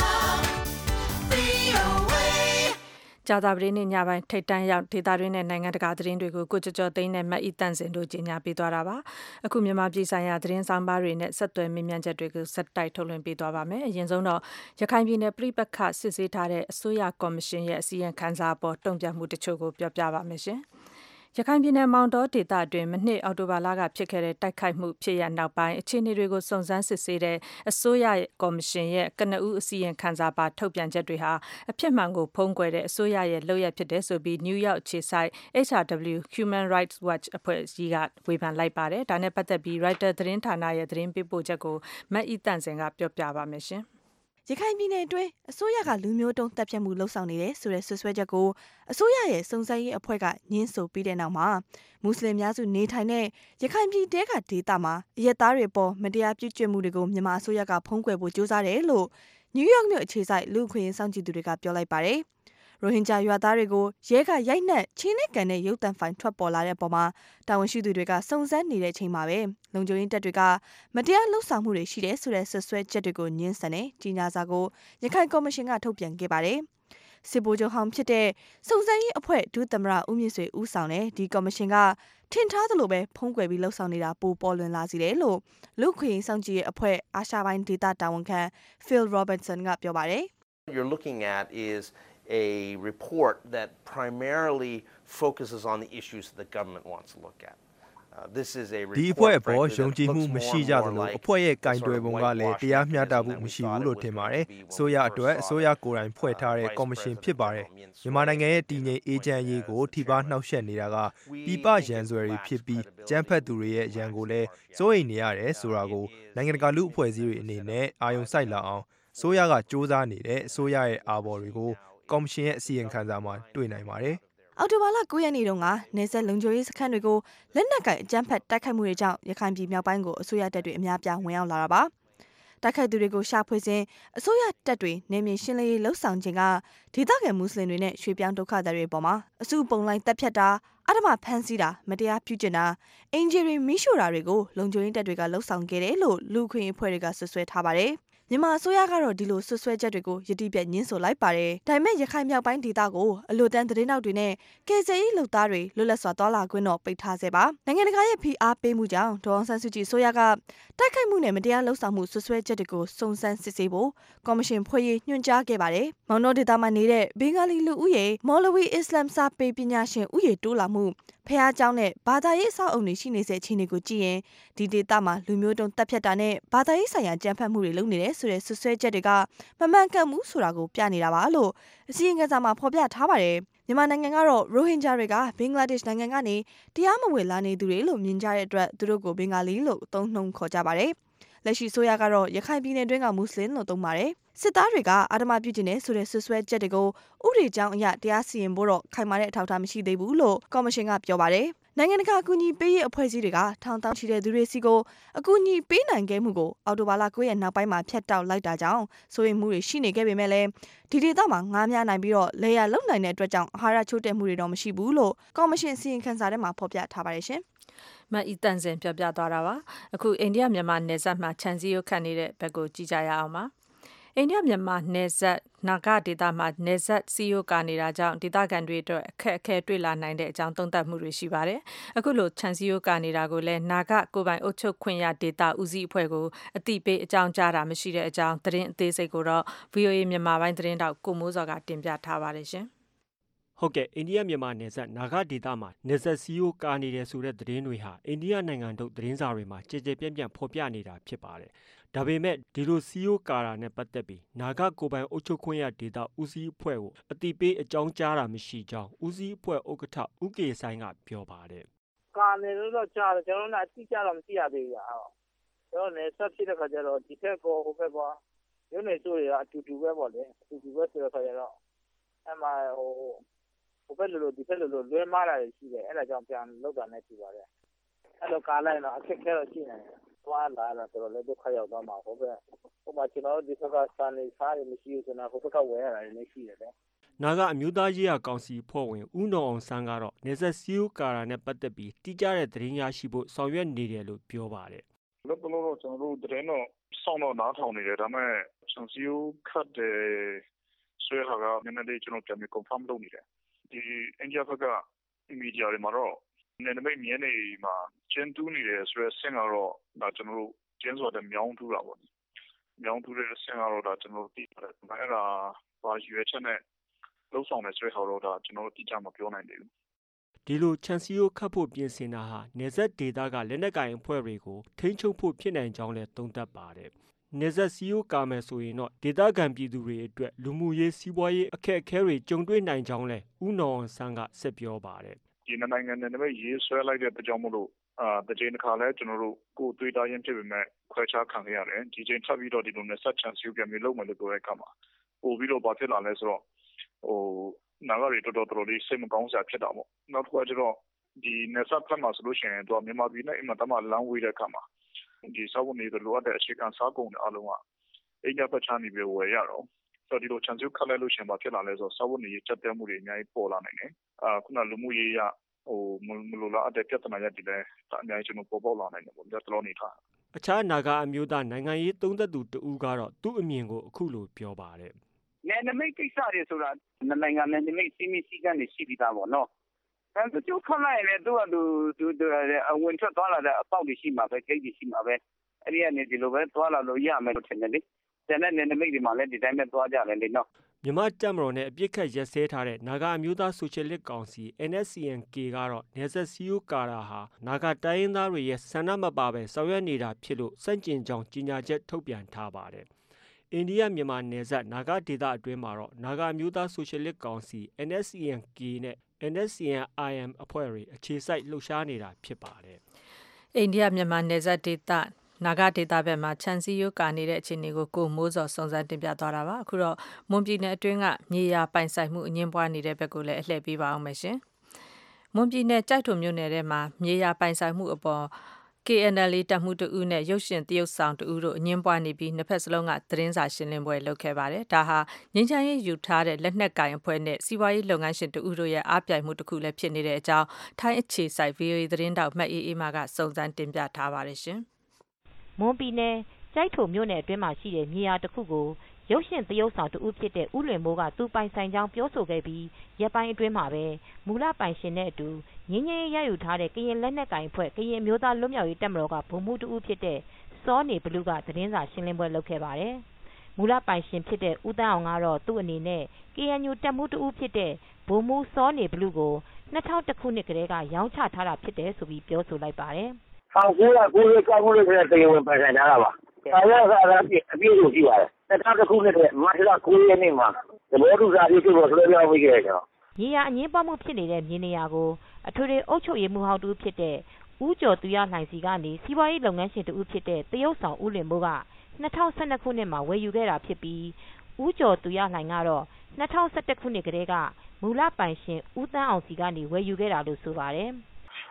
V O A ကြာသပတေးနေ့ညပိုင်းထိပ်တန်းရောက်ဒေသတွင်းနဲ့နိုင်ငံတကာသတင်းတွေကိုကိုကျော်ကျော်သိန်းနဲ့မတ်ဤတန့်စင်တို့ကြီးညာပေးသွားတာပါအခုမြန်မာပြည်ဆိုင်ရာသတင်းဆောင်ပါတွေနဲ့ဆက်သွယ်မြင်မြန်ချက်တွေကိုစက်တိုက်ထုတ်လွှင့်ပေးသွားပါမယ်အရင်ဆုံးတော့ရခိုင်ပြည်နယ်ပြည်ပခတ်စစ်ဆေးထားတဲ့အစိုးရကော်မရှင်ရဲ့အစည်းအဝေးခန်းစားပေါ်တုံ့ပြန်မှုတချို့ကိုပြောပြပါမယ်ရှင်ရခိုင်ပြည်နယ်မောင်တောဒေသအတွင်းမနှစ်အောက်တိုဘာလကဖြစ်ခဲ့တဲ့တိုက်ခိုက်မှုဖြစ်ရနောက်ပိုင်းအခြေအနေတွေကိုစုံစမ်းစစ်ဆေးတဲ့အစိုးရကော်မရှင်ရဲ့ကနဦးအစည်းအဝေးခန်းစားပါထုတ်ပြန်ချက်တွေဟာအဖြစ်မှန်ကိုဖုံးကွယ်တဲ့အစိုးရရဲ့လုပ်ရဖြစ်တယ်ဆိုပြီးနယူးယောက်ခြေဆိုင် H R W Human Rights Watch အဖွဲ့ကြီးကဝေဖန်လိုက်ပါတယ်ဒါနဲ့ပတ်သက်ပြီး Reuters သတင်းဌာနရဲ့သတင်းပေးပို့ချက်ကိုမတ်ဤတန့်စင်ကပြောပြပါမယ်ရှင်ရခိုင်ပြည်နယ်အတွင်းအစိုးရကလူမျိုးတုံးတပ်ဖြတ်မှုလှုပ်ဆောင်နေတယ်ဆိုတဲ့ဆွဆွဲချက်ကိုအစိုးရရဲ့စုံစမ်းရေးအဖွဲ့ကညှင်းဆိုပြီးတဲ့နောက်မှာမွတ်စလင်များစုနေထိုင်တဲ့ရခိုင်ပြည်တဲကဒေသမှာအရက်သားတွေပေါ်မတရားပြုကျင့်မှုတွေကိုမြန်မာအစိုးရကဖုံးကွယ်ဖို့ကြိုးစားတယ်လို့နယူးယောက်မြို့အခြေစိုက်လူ့အခွင့်အရေးစောင့်ကြည့်သူတွေကပြောလိုက်ပါတယ်ရိုဟင်ဂျာရွာသားတွေကိုရဲကရိုက်နှက်ချင်းနဲ့ကန်တဲ့ရုပ်တံဖိုင်ထွက်ပေါ်လာတဲ့ပုံမှာတာဝန်ရှိသူတွေကစုံစမ်းနေတဲ့အချိန်မှာပဲလုံခြုံရေးတပ်တွေကမတရားလှုပ်ဆောင်မှုတွေရှိတယ်ဆိုတဲ့ဆွဆွဲချက်တွေကိုညှင်းဆန်တဲ့ကြီးညာစာကိုရခိုင်ကော်မရှင်ကထုတ်ပြန်ခဲ့ပါတယ်စစ်ဗိုလ်ချုပ်ဟောင်းဖြစ်တဲ့စုံစမ်းရေးအဖွဲ့ဒုသမ္မတဦးမြင့်ဆွေဦးဆောင်တဲ့ဒီကော်မရှင်ကထင်ထားသလိုပဲဖုံးကွယ်ပြီးလှုပ်ဆောင်နေတာပိုပေါ်လွင်လာစေတယ်လို့လူခွေစောင့်ကြည့်ရေးအဖွဲ့အာရှပိုင်းဒေသတာဝန်ခံ Phil Robertson ကပြောပါတယ် You're looking at is a report that primarily focuses on the issues that the government wants to look at. Uh, this is a report ဒီအဖွဲ့ပေါ်ယုံကြည်မှုမရှိကြသလိုအဖွဲ့ရဲ့ကင်တွယ်ပုံကလည်းတရားမျှတမှုမရှိဘူးလို့ထင်ပါတယ်။အစိုးရအတွက်အစိုးရကိုယ်တိုင်ဖွဲ့ထားတဲ့ကော်မရှင်ဖြစ်ပါတယ်။မြန်မာနိုင်ငံရဲ့တည်ငြိမ်အေဂျင့်ရေးကိုထိပါနှောက်ယှက်နေတာကပြည်ပရန်ဆွဲတွေဖြစ်ပြီးကျန်းဖက်သူတွေရဲ့ရန်ကိုလည်းစိုးရိမ်နေရတယ်ဆိုတာကိုနိုင်ငံတကာလူအဖွဲ့အစည်းတွေအနေနဲ့အာရုံစိုက်လာအောင်အစိုးရကစ조사နေတဲ့အစိုးရရဲ့အာဘော်တွေကိုကော်မရှင်ရဲ့အစီရင်ခံစာမှာတွေ့နိုင်ပါတယ်။အော်တိုဘာလ၉ရက်နေ့တုန်းကနေဆက်လုံခြုံရေးစခန်းတွေကိုလက်နက်ကိုင်အကြမ်းဖက်တိုက်ခိုက်မှုတွေကြောင့်ရခိုင်ပြည်မြောက်ပိုင်းကိုအစိုးရတပ်တွေအများပြားဝင်ရောက်လာတာပါတိုက်ခိုက်သူတွေကိုရှာဖွေစဉ်အစိုးရတပ်တွေနေမြေရှင်းလင်းရေးလှုပ်ဆောင်ခြင်းကဒေသခံမွတ်စလင်တွေနဲ့ရွှေပြောင်းဒုက္ခသည်တွေပေါ်မှာအစုပုံလိုက်တပ်ဖြတ်တာအဓမ္မဖမ်းဆီးတာမတရားပြုကျင့်တာအင်ဂျီရီမီးရှို့တာတွေကိုလုံခြုံရေးတပ်တွေကလှုပ်ဆောင်ခဲ့တယ်လို့လူခွင့်အဖွဲ့တွေကဆွဆွဲထားပါတယ်မြန်မာအစိုးရကတော့ဒီလိုဆွဆွဲချက်တွေကိုယတိပြတ်ညှင်းဆိုလိုက်ပါတယ်။ဒါပေမဲ့ရခိုင်မြောက်ပိုင်းဒေသကိုအလို့တန်းသတင်းတောက်တွေနဲ့ကယ်ဆယ်ရေးလုပ်သားတွေလွတ်လပ်စွာသွားလာခွင့်တော့ပိတ်ထားစေပါ။နိုင်ငံတကာရဲ့ဖိအားပေးမှုကြောင့်ဒေါ်အောင်ဆန်းစုကြည်အစိုးရကတိုက်ခိုက်မှုနဲ့မတရားလှုပ်ဆောင်မှုဆွဆွဲချက်တွေကိုစုံစမ်းစစ်ဆေးဖို့ကော်မရှင်ဖွဲ့ရေးညွှန်ကြားခဲ့ပါတယ်။မောင်နှောဒေသမှာနေတဲ့ဘင်္ဂါလီလူဦးရေမော်လဝီအစ္စလမ်စာပေပညာရှင်ဦးရေတိုးလာမှုဖះเจ้าနဲ့ဘာသာရေးအဆောက်အုံတွေရှိနေတဲ့အခြေအနေကိုကြည့်ရင်ဒီဒေသမှာလူမျိုးတုံးတပ်ဖြတ်တာနဲ့ဘာသာရေးဆိုင်ရာကြမ်းဖက်မှုတွေလုပ်နေတဲ့ဆိုတဲ့ဆွဆွဲချက်တွေကမမှန်ကန်မှုဆိုတာကိုပြနေတာပါလို့အစည်းအဝေးကမှာဖော်ပြထားပါတယ်မြန်မာနိုင်ငံကတော့ရိုဟင်ဂျာတွေကဘင်္ဂလားဒေ့ရှ်နိုင်ငံကနေတရားမဝင်လာနေသူတွေလို့မြင်ကြတဲ့အတွက်သူတို့ကိုဘင်္ဂါလီလို့သုံးနှုန်းခေါ်ကြပါတယ်လက်ရှိဆိုရကတော့ရခိုင်ပြည်နယ်တွင်းကမွတ်စလင်လို့သုံးပါတယ်စစ်သားတွေကအာဓမပြုကျင့်နေဆိုတဲ့ဆွဆွဲချက်တွေကိုဥပဒေကြောင်းအရတရားစီရင်ဖို့တော့ခိုင်မာတဲ့အထောက်အထားမရှိသေးဘူးလို့ကော်မရှင်ကပြောပါတယ်နိုင်ငံတကာအကူအညီပေးရေးအဖွဲ့အစည်းတွေကထောင်တောင်းချီတဲ့သူတွေစီကိုအကူအညီပေးနိုင်ခဲ့မှုကိုအော်တိုဘာလ၉ရက်နောက်ပိုင်းမှာဖျက်တောက်လိုက်တာကြောင့်ဆိုရင်မှုတွေရှိနေခဲ့ပေမဲ့လည်းဒီဒေသမှာငားများနိုင်ပြီးတော့လေယာလုံနိုင်တဲ့အတွက်ကြောင့်အာဟာရချိုးတက်မှုတွေတော့မရှိဘူးလို့ကော်မရှင်စီရင်ခံစာထဲမှာဖော်ပြထားပါတယ်ရှင်မအီတန်စင်ပြောပြသွားတာပါအခုအိန္ဒိယမြန်မာနယ်စပ်မှာခြံစည်းရုပ်ခတ်နေတဲ့ဘက်ကိုကြည့်ကြရအောင်ပါအိန္ဒိယမြန်မာနယ်စပ်နာဂဒေသမှာနယ်စပ်စီယိုကာနေတာကြောင့်ဒေသခံတွေအတွက်အခက်အခဲတွေ့လာနိုင်တဲ့အကြောင်းသုံးသပ်မှုတွေရှိပါတယ်အခုလိုခြံစည်းရိုးကာနေတာကိုလည်းနာဂကိုယ်ပိုင်အုပ်ချုပ်ခွင့်ရဒေသဦးစီးအဖွဲ့ကိုအတိပေးအကြောင်းကြားတာမရှိတဲ့အကြောင်းသတင်းအသေးစိတ်ကိုတော့ ဗွီအိုအေ မြန်မာပိုင်းသတင်းတောက်ကိုမိုးစောကတင်ပြထားပါတယ်ရှင်ဟုတ်ကဲ့အိန္ဒိယမြန်မာနယ်စပ်နာဂဒေသမှာနယ်စပ်စီယိုကာနေတယ်ဆိုတဲ့သတင်းတွေဟာအိန္ဒိယနိုင်ငံတို့သတင်းစာတွေမှာကြည်ကြဲပြန့်ပြန့်ဖော်ပြနေတာဖြစ်ပါတယ်ဒါပေမဲ့ဒီလိုစီယိုကာတာနဲ့ပတ်သက်ပြီးနာဂကိုယ်ပိုင်အုပ်ချုပ်ခွင့်ရဒေသဦးစီးအဖွဲ့ကိုအတိပေးအကြောင်းကြားတာမရှိကြောင်းဦးစီးအဖွဲ့ဥက္ကဋ္ဌဦးကေဆိုင်ကပြောပါတယ်ကာနေလို့တော့ကြားတယ်ကျွန်တော်လည်းအတိအကျတော့မသိရသေးဘူးဟုတ်ကျွန်တော်လည်းဆက်ဖြစ်တဲ့ခါကျတော့ဒီထက်ကောဟိုဘက်ကွာရုံးနေဆိုရအတူတူပဲပေါ့လေအတူတူပဲဆိုတဲ့ခါကျတော့အဲ့မှာဟိုဟိုဘက်လိုလိုဒီဘက်လိုလိုလွဲမားတာရှိတယ်အဲ့ဒါကြောင့်ပြန်လောက်တာနဲ့ရှိပါတယ်အဲ့လိုကားလိုက်တော့အခက်ခဲတော့ရှိနေတယ်သွားလာတော့တော်တော်လေးဒုက္ခရောက်သွားမှာဟုတ်ပဲဟိုမှာကျွန်တော်ဒီဘက်ကစံနေစားရမရှိဘူးဆိုတော့ဟိုဘက်ကဝယ်ရတာလည်းရှိတယ်လေနာကအမျိုးသားရေးရာကောင်စီဖွဲ့ဝင်ဦးနောင်အောင်ဆန်းကတော့နေဆက်စီယိုကာရာနဲ့ပတ်သက်ပြီးတိကျတဲ့သတင်းရရှိဖို့ဆောင်ရွက်နေတယ်လို့ပြောပါတယ်လို့ဘလို့ကျွန်တော်တို့သတင်းတော့စောင့်တော့နားထောင်နေတယ်ဒါပေမဲ့ခြံစည်းရိုးခတ်တယ်ဆွဲဟာကနည်းနည်းလေးကျွန်တော်ပြန်ပြီး confirm လုပ်နေတယ်ဒီအိန္ဒိယဘက်ကမီဒီယာတွေမှာတော့နေနမိတ်မြင်းနေမှာကျင်းတူးနေတယ်ဆိုတော့ဆင်ကတော့ဒါကျွန်တော်တို့ကျင်းဆိုတဲ့မြောင်းတူးတာပေါ့မြောင်းတူးတဲ့ဆင်ကတော့ဒါကျွန်တော်တို့သိပါတယ်အဲ့ဒါဘာရွေးချက်နဲ့လုံးဆောင်တဲ့ဆွဲဟောတော့ဒါကျွန်တော်တို့တိကျမပြောနိုင်သေးဘူးဒီလိုခြံစည်းရိုးခတ်ဖို့ပြင်ဆင်တာဟာနေဆက်ဒေတာကလက်နက်ကိုင်အဖွဲ့တွေကိုထိန်းချုပ်ဖို့ဖြစ်နိုင်ကြောင်းလည်းသုံးသပ်ပါတယ်နေဆက်စီယိုကာမယ်ဆိုရင်တော့ဒေသခံပြည်သူတွေအတွက်လူမှုရေးစီးပွားရေးအခက်အခဲတွေကြုံတွေ့နိုင်ကြောင်းလည်းဦးနောင်ဆန်းကဆက်ပြောပါတယ်ဒီနိုင်ငံနဲ့ပဲရေးဆွဲလိုက်တဲ့ကြောင့်မလို့အာတကြိမ်တစ်ခါလဲကျွန်တော်တို့ကိုယ်သွေးသားရင်ဖြစ်ပေမဲ့ခွဲခြားခံရရတယ်ဒီချိန်ထပ်ပြီးတော့ဒီလိုနဲ့ဆက်ချန်စီယိုပြန်ပြီးလုပ်မယ်လို့ပြောတဲ့အခါမှာပို့ပြီးတော့ဘာဖြစ်လာလဲဆိုတော့ဟိုနာဂရီတော်တော်တော်လေးစိတ်မကောင်းစရာဖြစ်တာပေါ့နောက်တစ်ခါကျတော့ဒီနေဆက်ဖက်မှာဆိုလို့ရှိရင်တော့မြန်မာပြည်နဲ့အင်မတန်မှလမ်းဝေးတဲ့အခါမှာဒီစောက်နေတဲ့လိုအပ်တဲ့အခြေခံစားကုန်တွေအလုံးကအိန္ဒိယဘက်ခြမ်းနေပြီးဝယ်ရတော့ဆိုဒီလိုချန်စုခတ်လိုက်လို့ရှိရင်ဘာဖြစ်လာလဲဆိုတော့စောက်နေချက်တဲမှုတွေအများကြီးပေါ်လာနိုင်တယ်အာခုနလူမှုရေးရဟိုမလိုလားအတဲ့ပြဿနာရပ်တွေလည်းအများကြီးကျွန်တော်ပေါ်ပေါက်လာနိုင်တယ်ပေါ့ဒါတော်နေထားအခြားနာဂအမျိုးသားနိုင်ငံရေးသုံးသက်သူတဦးကတော့သူ့အမြင်ကိုအခုလိုပြောပါတယ်နယ်နိမိတ်ကိစ္စတွေဆိုတာနိုင်ငံနယ်နိမိတ်စီမီစီကန်နေရှိပြီးသားပေါ့နော်အဲကျုပ်ထွက်လိုက်ရင်လည်းသူကသူသူဝင်ထွက်သွားလာတဲ့အပေါက်တွေရှိမှာပဲဂိတ်တွေရှိမှာပဲအဲ့ဒီကနေဒီလိုပဲသွားလာလို့ရမယ်လို့ထင်တယ်လေကျန်တဲ့နယ်နိမိတ်တွေမှာလည်းဒီတိုင်းပဲသွားကြတယ်လေနော်မြန်မာတပ်မတော်နဲ့အပြစ်ခတ်ရက်စဲထားတဲ့နာဂအမျိုးသားဆိုရှယ်လစ်ကောင်စီ N S C N K ကတော့နယ်စပ်စည်းရိုးကာတာဟာနာဂတိုင်းရင်းသားတွေရဲ့ဆန္ဒမပါပဲဆောင်ရွက်နေတာဖြစ်လို့စန့်ကျင်ကြောင်းကြေညာချက်ထုတ်ပြန်ထားပါတယ်။အိန္ဒိယမြန်မာနယ်စပ်နာဂဒေသအတွင်းမှာတော့နာဂအမျိုးသားဆိုရှယ်လစ်ကောင်စီ N S C N K နဲ့ N S C N I M အဖွဲ့တွေအခြေစိုက်လှုပ်ရှားနေတာဖြစ်ပါတယ်။အိန္ဒိယမြန်မာနယ်စပ်ဒေသနာဂဒေသဘက်မှာခြံစည်းရိုးကာနေတဲ့အခြေအနေကိုကိုမိုးစော်စုံစမ်းတင်ပြသွားတာပါအခုတော့မွန်ပြည်နယ်အတွင်းကမြေယာပိုင်ဆိုင်မှုအငင်းပွားနေတဲ့ဘက်ကိုလည်းအလှည့်ပေးပါအောင်မယ်ရှင်မွန်ပြည်နယ်ကြိုက်ထုံမြို့နယ်ထဲမှာမြေယာပိုင်ဆိုင်မှုအပေါ် K N L A တပ်မှုတဦးနဲ့ရုပ်ရှင်တရုပ်ဆောင်တဦးတို့အငင်းပွားနေပြီးနှစ်ဖက်စလုံးကသတင်းစာရှင်းလင်းပွဲလုပ်ခဲ့ပါတယ်ဒါဟာငင်းချမ်းရေးယူထားတဲ့လက်နက်ကင်အဖွဲ့နဲ့စီးပွားရေးလုပ်ငန်းရှင်တဦးတို့ရဲ့အားပြိုင်မှုတစ်ခုလည်းဖြစ်နေတဲ့အကြောင်းထိုင်းအခြေစိုက် V O A သတင်းတောက်မှတ်အေးအေးမာကစုံစမ်းတင်ပြထားပါတယ်ရှင်မွန်ပြည်နယ်ကြိုက်ထုံမြို့နယ်အတွင်းမှာရှိတဲ့မြေယာတစ်ခုကိုရုပ်ရှင်သရုပ်ဆောင်တဦးဖြစ်တဲ့ဦးလွင်မိုးကသူပိုင်ဆိုင်ကြောင်းပြောဆိုခဲ့ပြီးရပ်ပိုင်းအတွင်းမှာပဲမူလပိုင်ရှင်နဲ့အတူငင်းငင်းရယူထားတဲ့ကရင်လက်နက်ကင်အဖွဲ့ကရင်မျိုးသားလွတ်မြောက်ရေးတပ်မတော်ကဗိုလ်မှူးတဦးဖြစ်တဲ့စောနေဘလူးကသတင်းစာရှင်းလင်းပွဲလုပ်ခဲ့ပါတယ်မူလပိုင်ရှင်ဖြစ်တဲ့ဦးတန်းအောင်ကတော့သူ့အနေနဲ့ K N U တပ်မှုတဦးဖြစ်တဲ့ဗိုလ်မှူးစောနေဘလူးကို၂၀၀၁ခုနှစ်ကတည်းကရောင်းချထားတာဖြစ်တယ်ဆိုပြီးပြောဆိုလိုက်ပါတယ်၁၉၉၀ကောက်မှုလို့ဆိုတဲ့တရားဝင်ပိုင်ဆိုင်ထားတာပါ။ဒါရစားအပြည့်အပြည့်ကိုရှိပါတယ်။၂၀၁ခုနှစ်ကမတ်လ၉ရက်နေ့မှာသဘောတူစာချုပ်ကိုဆွဲပြောင်းပေးခဲ့တယ်ကျွန်တော်။မြေယာအငင်းပွားမှုဖြစ်နေတဲ့မြေနေရာကိုအထွေထွေအုပ်ချုပ်ရေးမှူးဟောင်းတူဖြစ်တဲ့ဦးကျော်သူရလှိုင်စီကနေစီးပွားရေးလုပ်ငန်းရှင်တူဖြစ်တဲ့တရုတ်ဆောင်ဦးလင်မိုးက၂၀၁၂ခုနှစ်မှာဝယ်ယူခဲ့တာဖြစ်ပြီးဦးကျော်သူရလှိုင်ကတော့၂၀၁၁ခုနှစ်ကတည်းကမူလပိုင်ရှင်ဦးတန်းအောင်စီကနေဝယ်ယူခဲ့တာလို့ဆိုပါတယ်။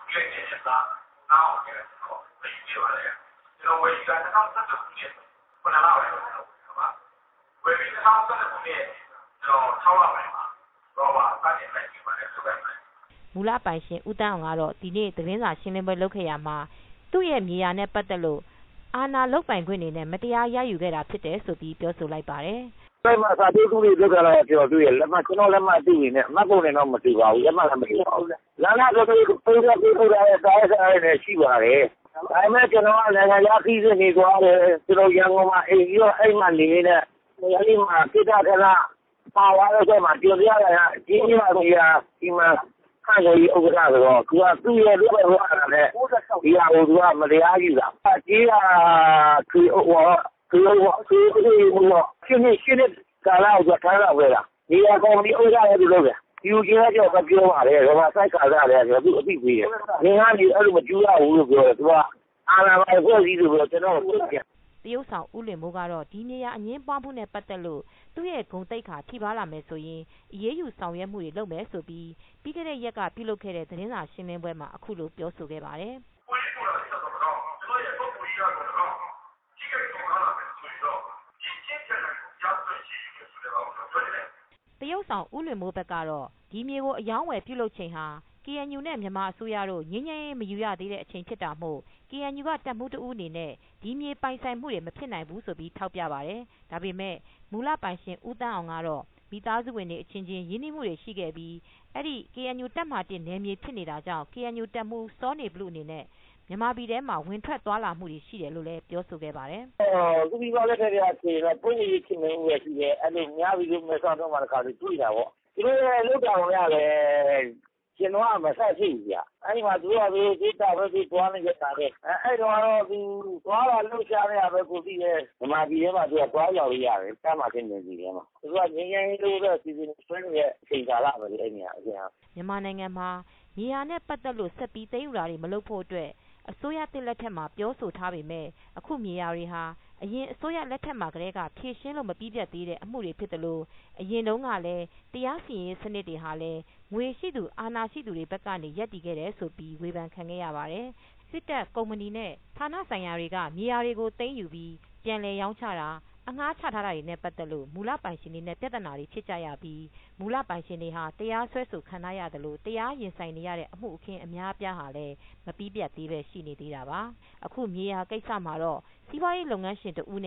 ကျွန်တော်ဝယ်ယူတာ၂၀၁၁ခုနှစ်ခုနလပိုင်းတော့ဟုတ်ပါဝယ်ပြီး၂၀၁၂ခုနှစ်ကျွန်တော်၆လပိုင်းမှာတော့ပါစတင်လိုက်ပြီးပါတယ်ဆိုပေမဲ့မူလပိုင်ရှင်ဦးတန်းအောင်ကတော့ဒီနေ့သတင်းစာရှင်းလင်းပွဲလုပ်ခဲ့ရမှာသူ့ရဲ့မြေယာနဲ့ပတ်သက်လို့အာဏာလုတ်ပိုင်ခွင့်နေနဲ့မတရားရယူခဲ့တာဖြစ်တယ်ဆိုပြီးပြောဆိုလိုက်ပါတယ်။အဲ့မှာစာချုပ်သူတွေပြောကြတာပြောသူရဲ့လက်မှတ်ကျွန်တော်လက်မှတ်သိနေအမှတ်ပုံနဲ့တော့မသိပါဘူးလက်မှတ်လည်းမသိပါဘူး။လာလာဆိုပြီးပြေးပြေးပြေးပြေးတဲ့တိုင်းဆိုင်နဲ့ရှိပါတယ်။ဒါပေမဲ့ကျွန်တော်ကနိုင်ငံခြားခီးစဉ်နေသွားတယ်ကျွန်တော်ရန်ကုန်မှာအိမ်ပြီးတော့အိမ်မှာနေနေတဲ့အဲဒီမှာကိစ္စကလာပါသွားတဲ့မှာပြောပြရတာအကြီးကြီးပါကြီးဒီမှာခန့်ကိုဥက္ကဋ္ဌဆိုတော့သူကသူ့ရဲ့လုပ်ရတာနဲ့ဒီဟာကိုသူကမတရားယူတာအကြီးကคือဟောคือဟောคือဒီဟောရှင်းရှင်းကာလာကိုထားရပဲလားဒီအကောင်ဒီဥက္ကဋ္ဌရဲ့သူလုပ်တယ်ယူကျင်းကြောက်ပြောပါတယ်ဒါမှစိုက်ကားရတယ်ဆိုသူအသိပေးတယ်ငင်းကနေအဲ့လိုမကျူးရဘူးလို့ပြောတယ်သူကအာဏာပိုင်ဖွဲ့စည်းသူကကျွန်တော်ကိုသိတယ်တရုတ်ဆောင်ဦးလင်မိုးကတော့ဒီနေရာအငင်းပွားမှုနဲ့ပတ်သက်လို့သူ့ရဲ့ဂုဏ်သိက္ခာထိပါလာမယ်ဆိုရင်အရေးယူဆောင်ရွက်မှုတွေလုပ်မယ်ဆိုပြီးပြီးခဲ့တဲ့ရက်ကပြုလုပ်ခဲ့တဲ့သတင်းစာရှင်းလင်းပွဲမှာအခုလိုပြောဆိုခဲ့ပါတယ်တရုတ်ဆောင်ဦးလွင်မိုးဘက်ကတော့ဒီမြေကိုအယောင်းဝယ်ပြုလုပ်ချိန်ဟာ K N U နဲ့မြန်မာအစိုးရတို့ငြင်းငြင်းမယူရသေးတဲ့အချိန်ဖြစ်တာမို့ K N U ကတပ်မှုတဦးအနေနဲ့ဒီမြေပိုင်ဆိုင်မှုတွေမဖြစ်နိုင်ဘူးဆိုပြီးထောက်ပြပါတယ်။ဒါပေမဲ့မူလပိုင်ရှင်ဦးတန်းအောင်ကတော့မိသားစုဝင်တွေအချင်းချင်းရင်းနှီးမှုတွေရှိခဲ့ပြီးအဲ့ဒီ K N U တပ်မှတင်နယ်မြေဖြစ်နေတာကြောင့် K N U တပ်မှုစောနေဘလူအနေနဲ့မြန်မာပြည်ထဲမှာဝင်ထွက်သွားလာမှုတွေရှိတယ်လို့လည်းပြောဆိုခဲ့ပါတယ်။အော်သူဒီကလည်းတည်းကခြေတော့ပုံရိပ်ချင်းနေဦးရရှိတယ်အဲ့လိုများပြီးတော့မဆောက်တော့မှတခါလေးတွေ့တာပေါ့။ဒီလိုလောက်တောင်ရတယ်ကျွန်တော်ကမဆက်ရှိဘူးဗျ။အဲ့ဒီမှာသူကဒီဒေတာပဲဒီတွားနေကြတာလေ။အဲ့တော့တော့သူသွားလာလှုပ်ရှားနေရပဲကိုသိရဲ့မြန်မာပြည်ထဲမှာသူကတွားရောက်ရရတယ်တမ်းမှတင်နေစီထဲမှာသူကငင်းငင်းလို့တော့စီစဉ်ဆွဲနေတဲ့အချိန်ကာလပဲအဲ့ဒီအရင်မြန်မာနိုင်ငံမှာမြေယာနဲ့ပတ်သက်လို့ဆက်ပြီးသိမ်းယူတာတွေမလုပ်ဖို့အတွက်အစိုးရတစ်လက်ထက်မှာပြောဆိုထားပေမဲ့အခုမြေယာတွေဟာအရင်အစိုးရလက်ထက်မှာကတည်းကဖြည့်ရှင်းလို့မပြီးပြတ်သေးတဲ့အမှုတွေဖြစ်တယ်လို့အရင်တုန်းကလည်းတရားစီရင်စနစ်တွေဟာလည်းငွေရှိသူအာဏာရှိသူတွေဘက်ကနေရပ်တည်ခဲ့တယ်ဆိုပြီးဝေဖန်ခံခဲ့ရပါတယ်စစ်တပ်ကုမ္ပဏီနဲ့ဌာနဆိုင်ရာတွေကမြေယာတွေကိုသိမ်းယူပြီးပြန်လည်ရောင်းချတာအငှားချထားတာတွေနဲ့ပတ်သက်လို့မူလပိုင်ရှင်တွေနဲ့ပြဿနာတွေဖြစ်ကြရပြီးမူလပိုင်ရှင်တွေဟာတရားစွဲဆိုခံရရတယ်လို့တရားရင်ဆိုင်နေရတဲ့အမှုအခင်းအများအပြားဟာလည်းမပြီးပြတ်သေးပဲရှိနေသေးတာပါအခုမြေယာကိစ္စမှာတော့စီးပွားရေးလုပ်ငန်းရှင်တဦးနဲ့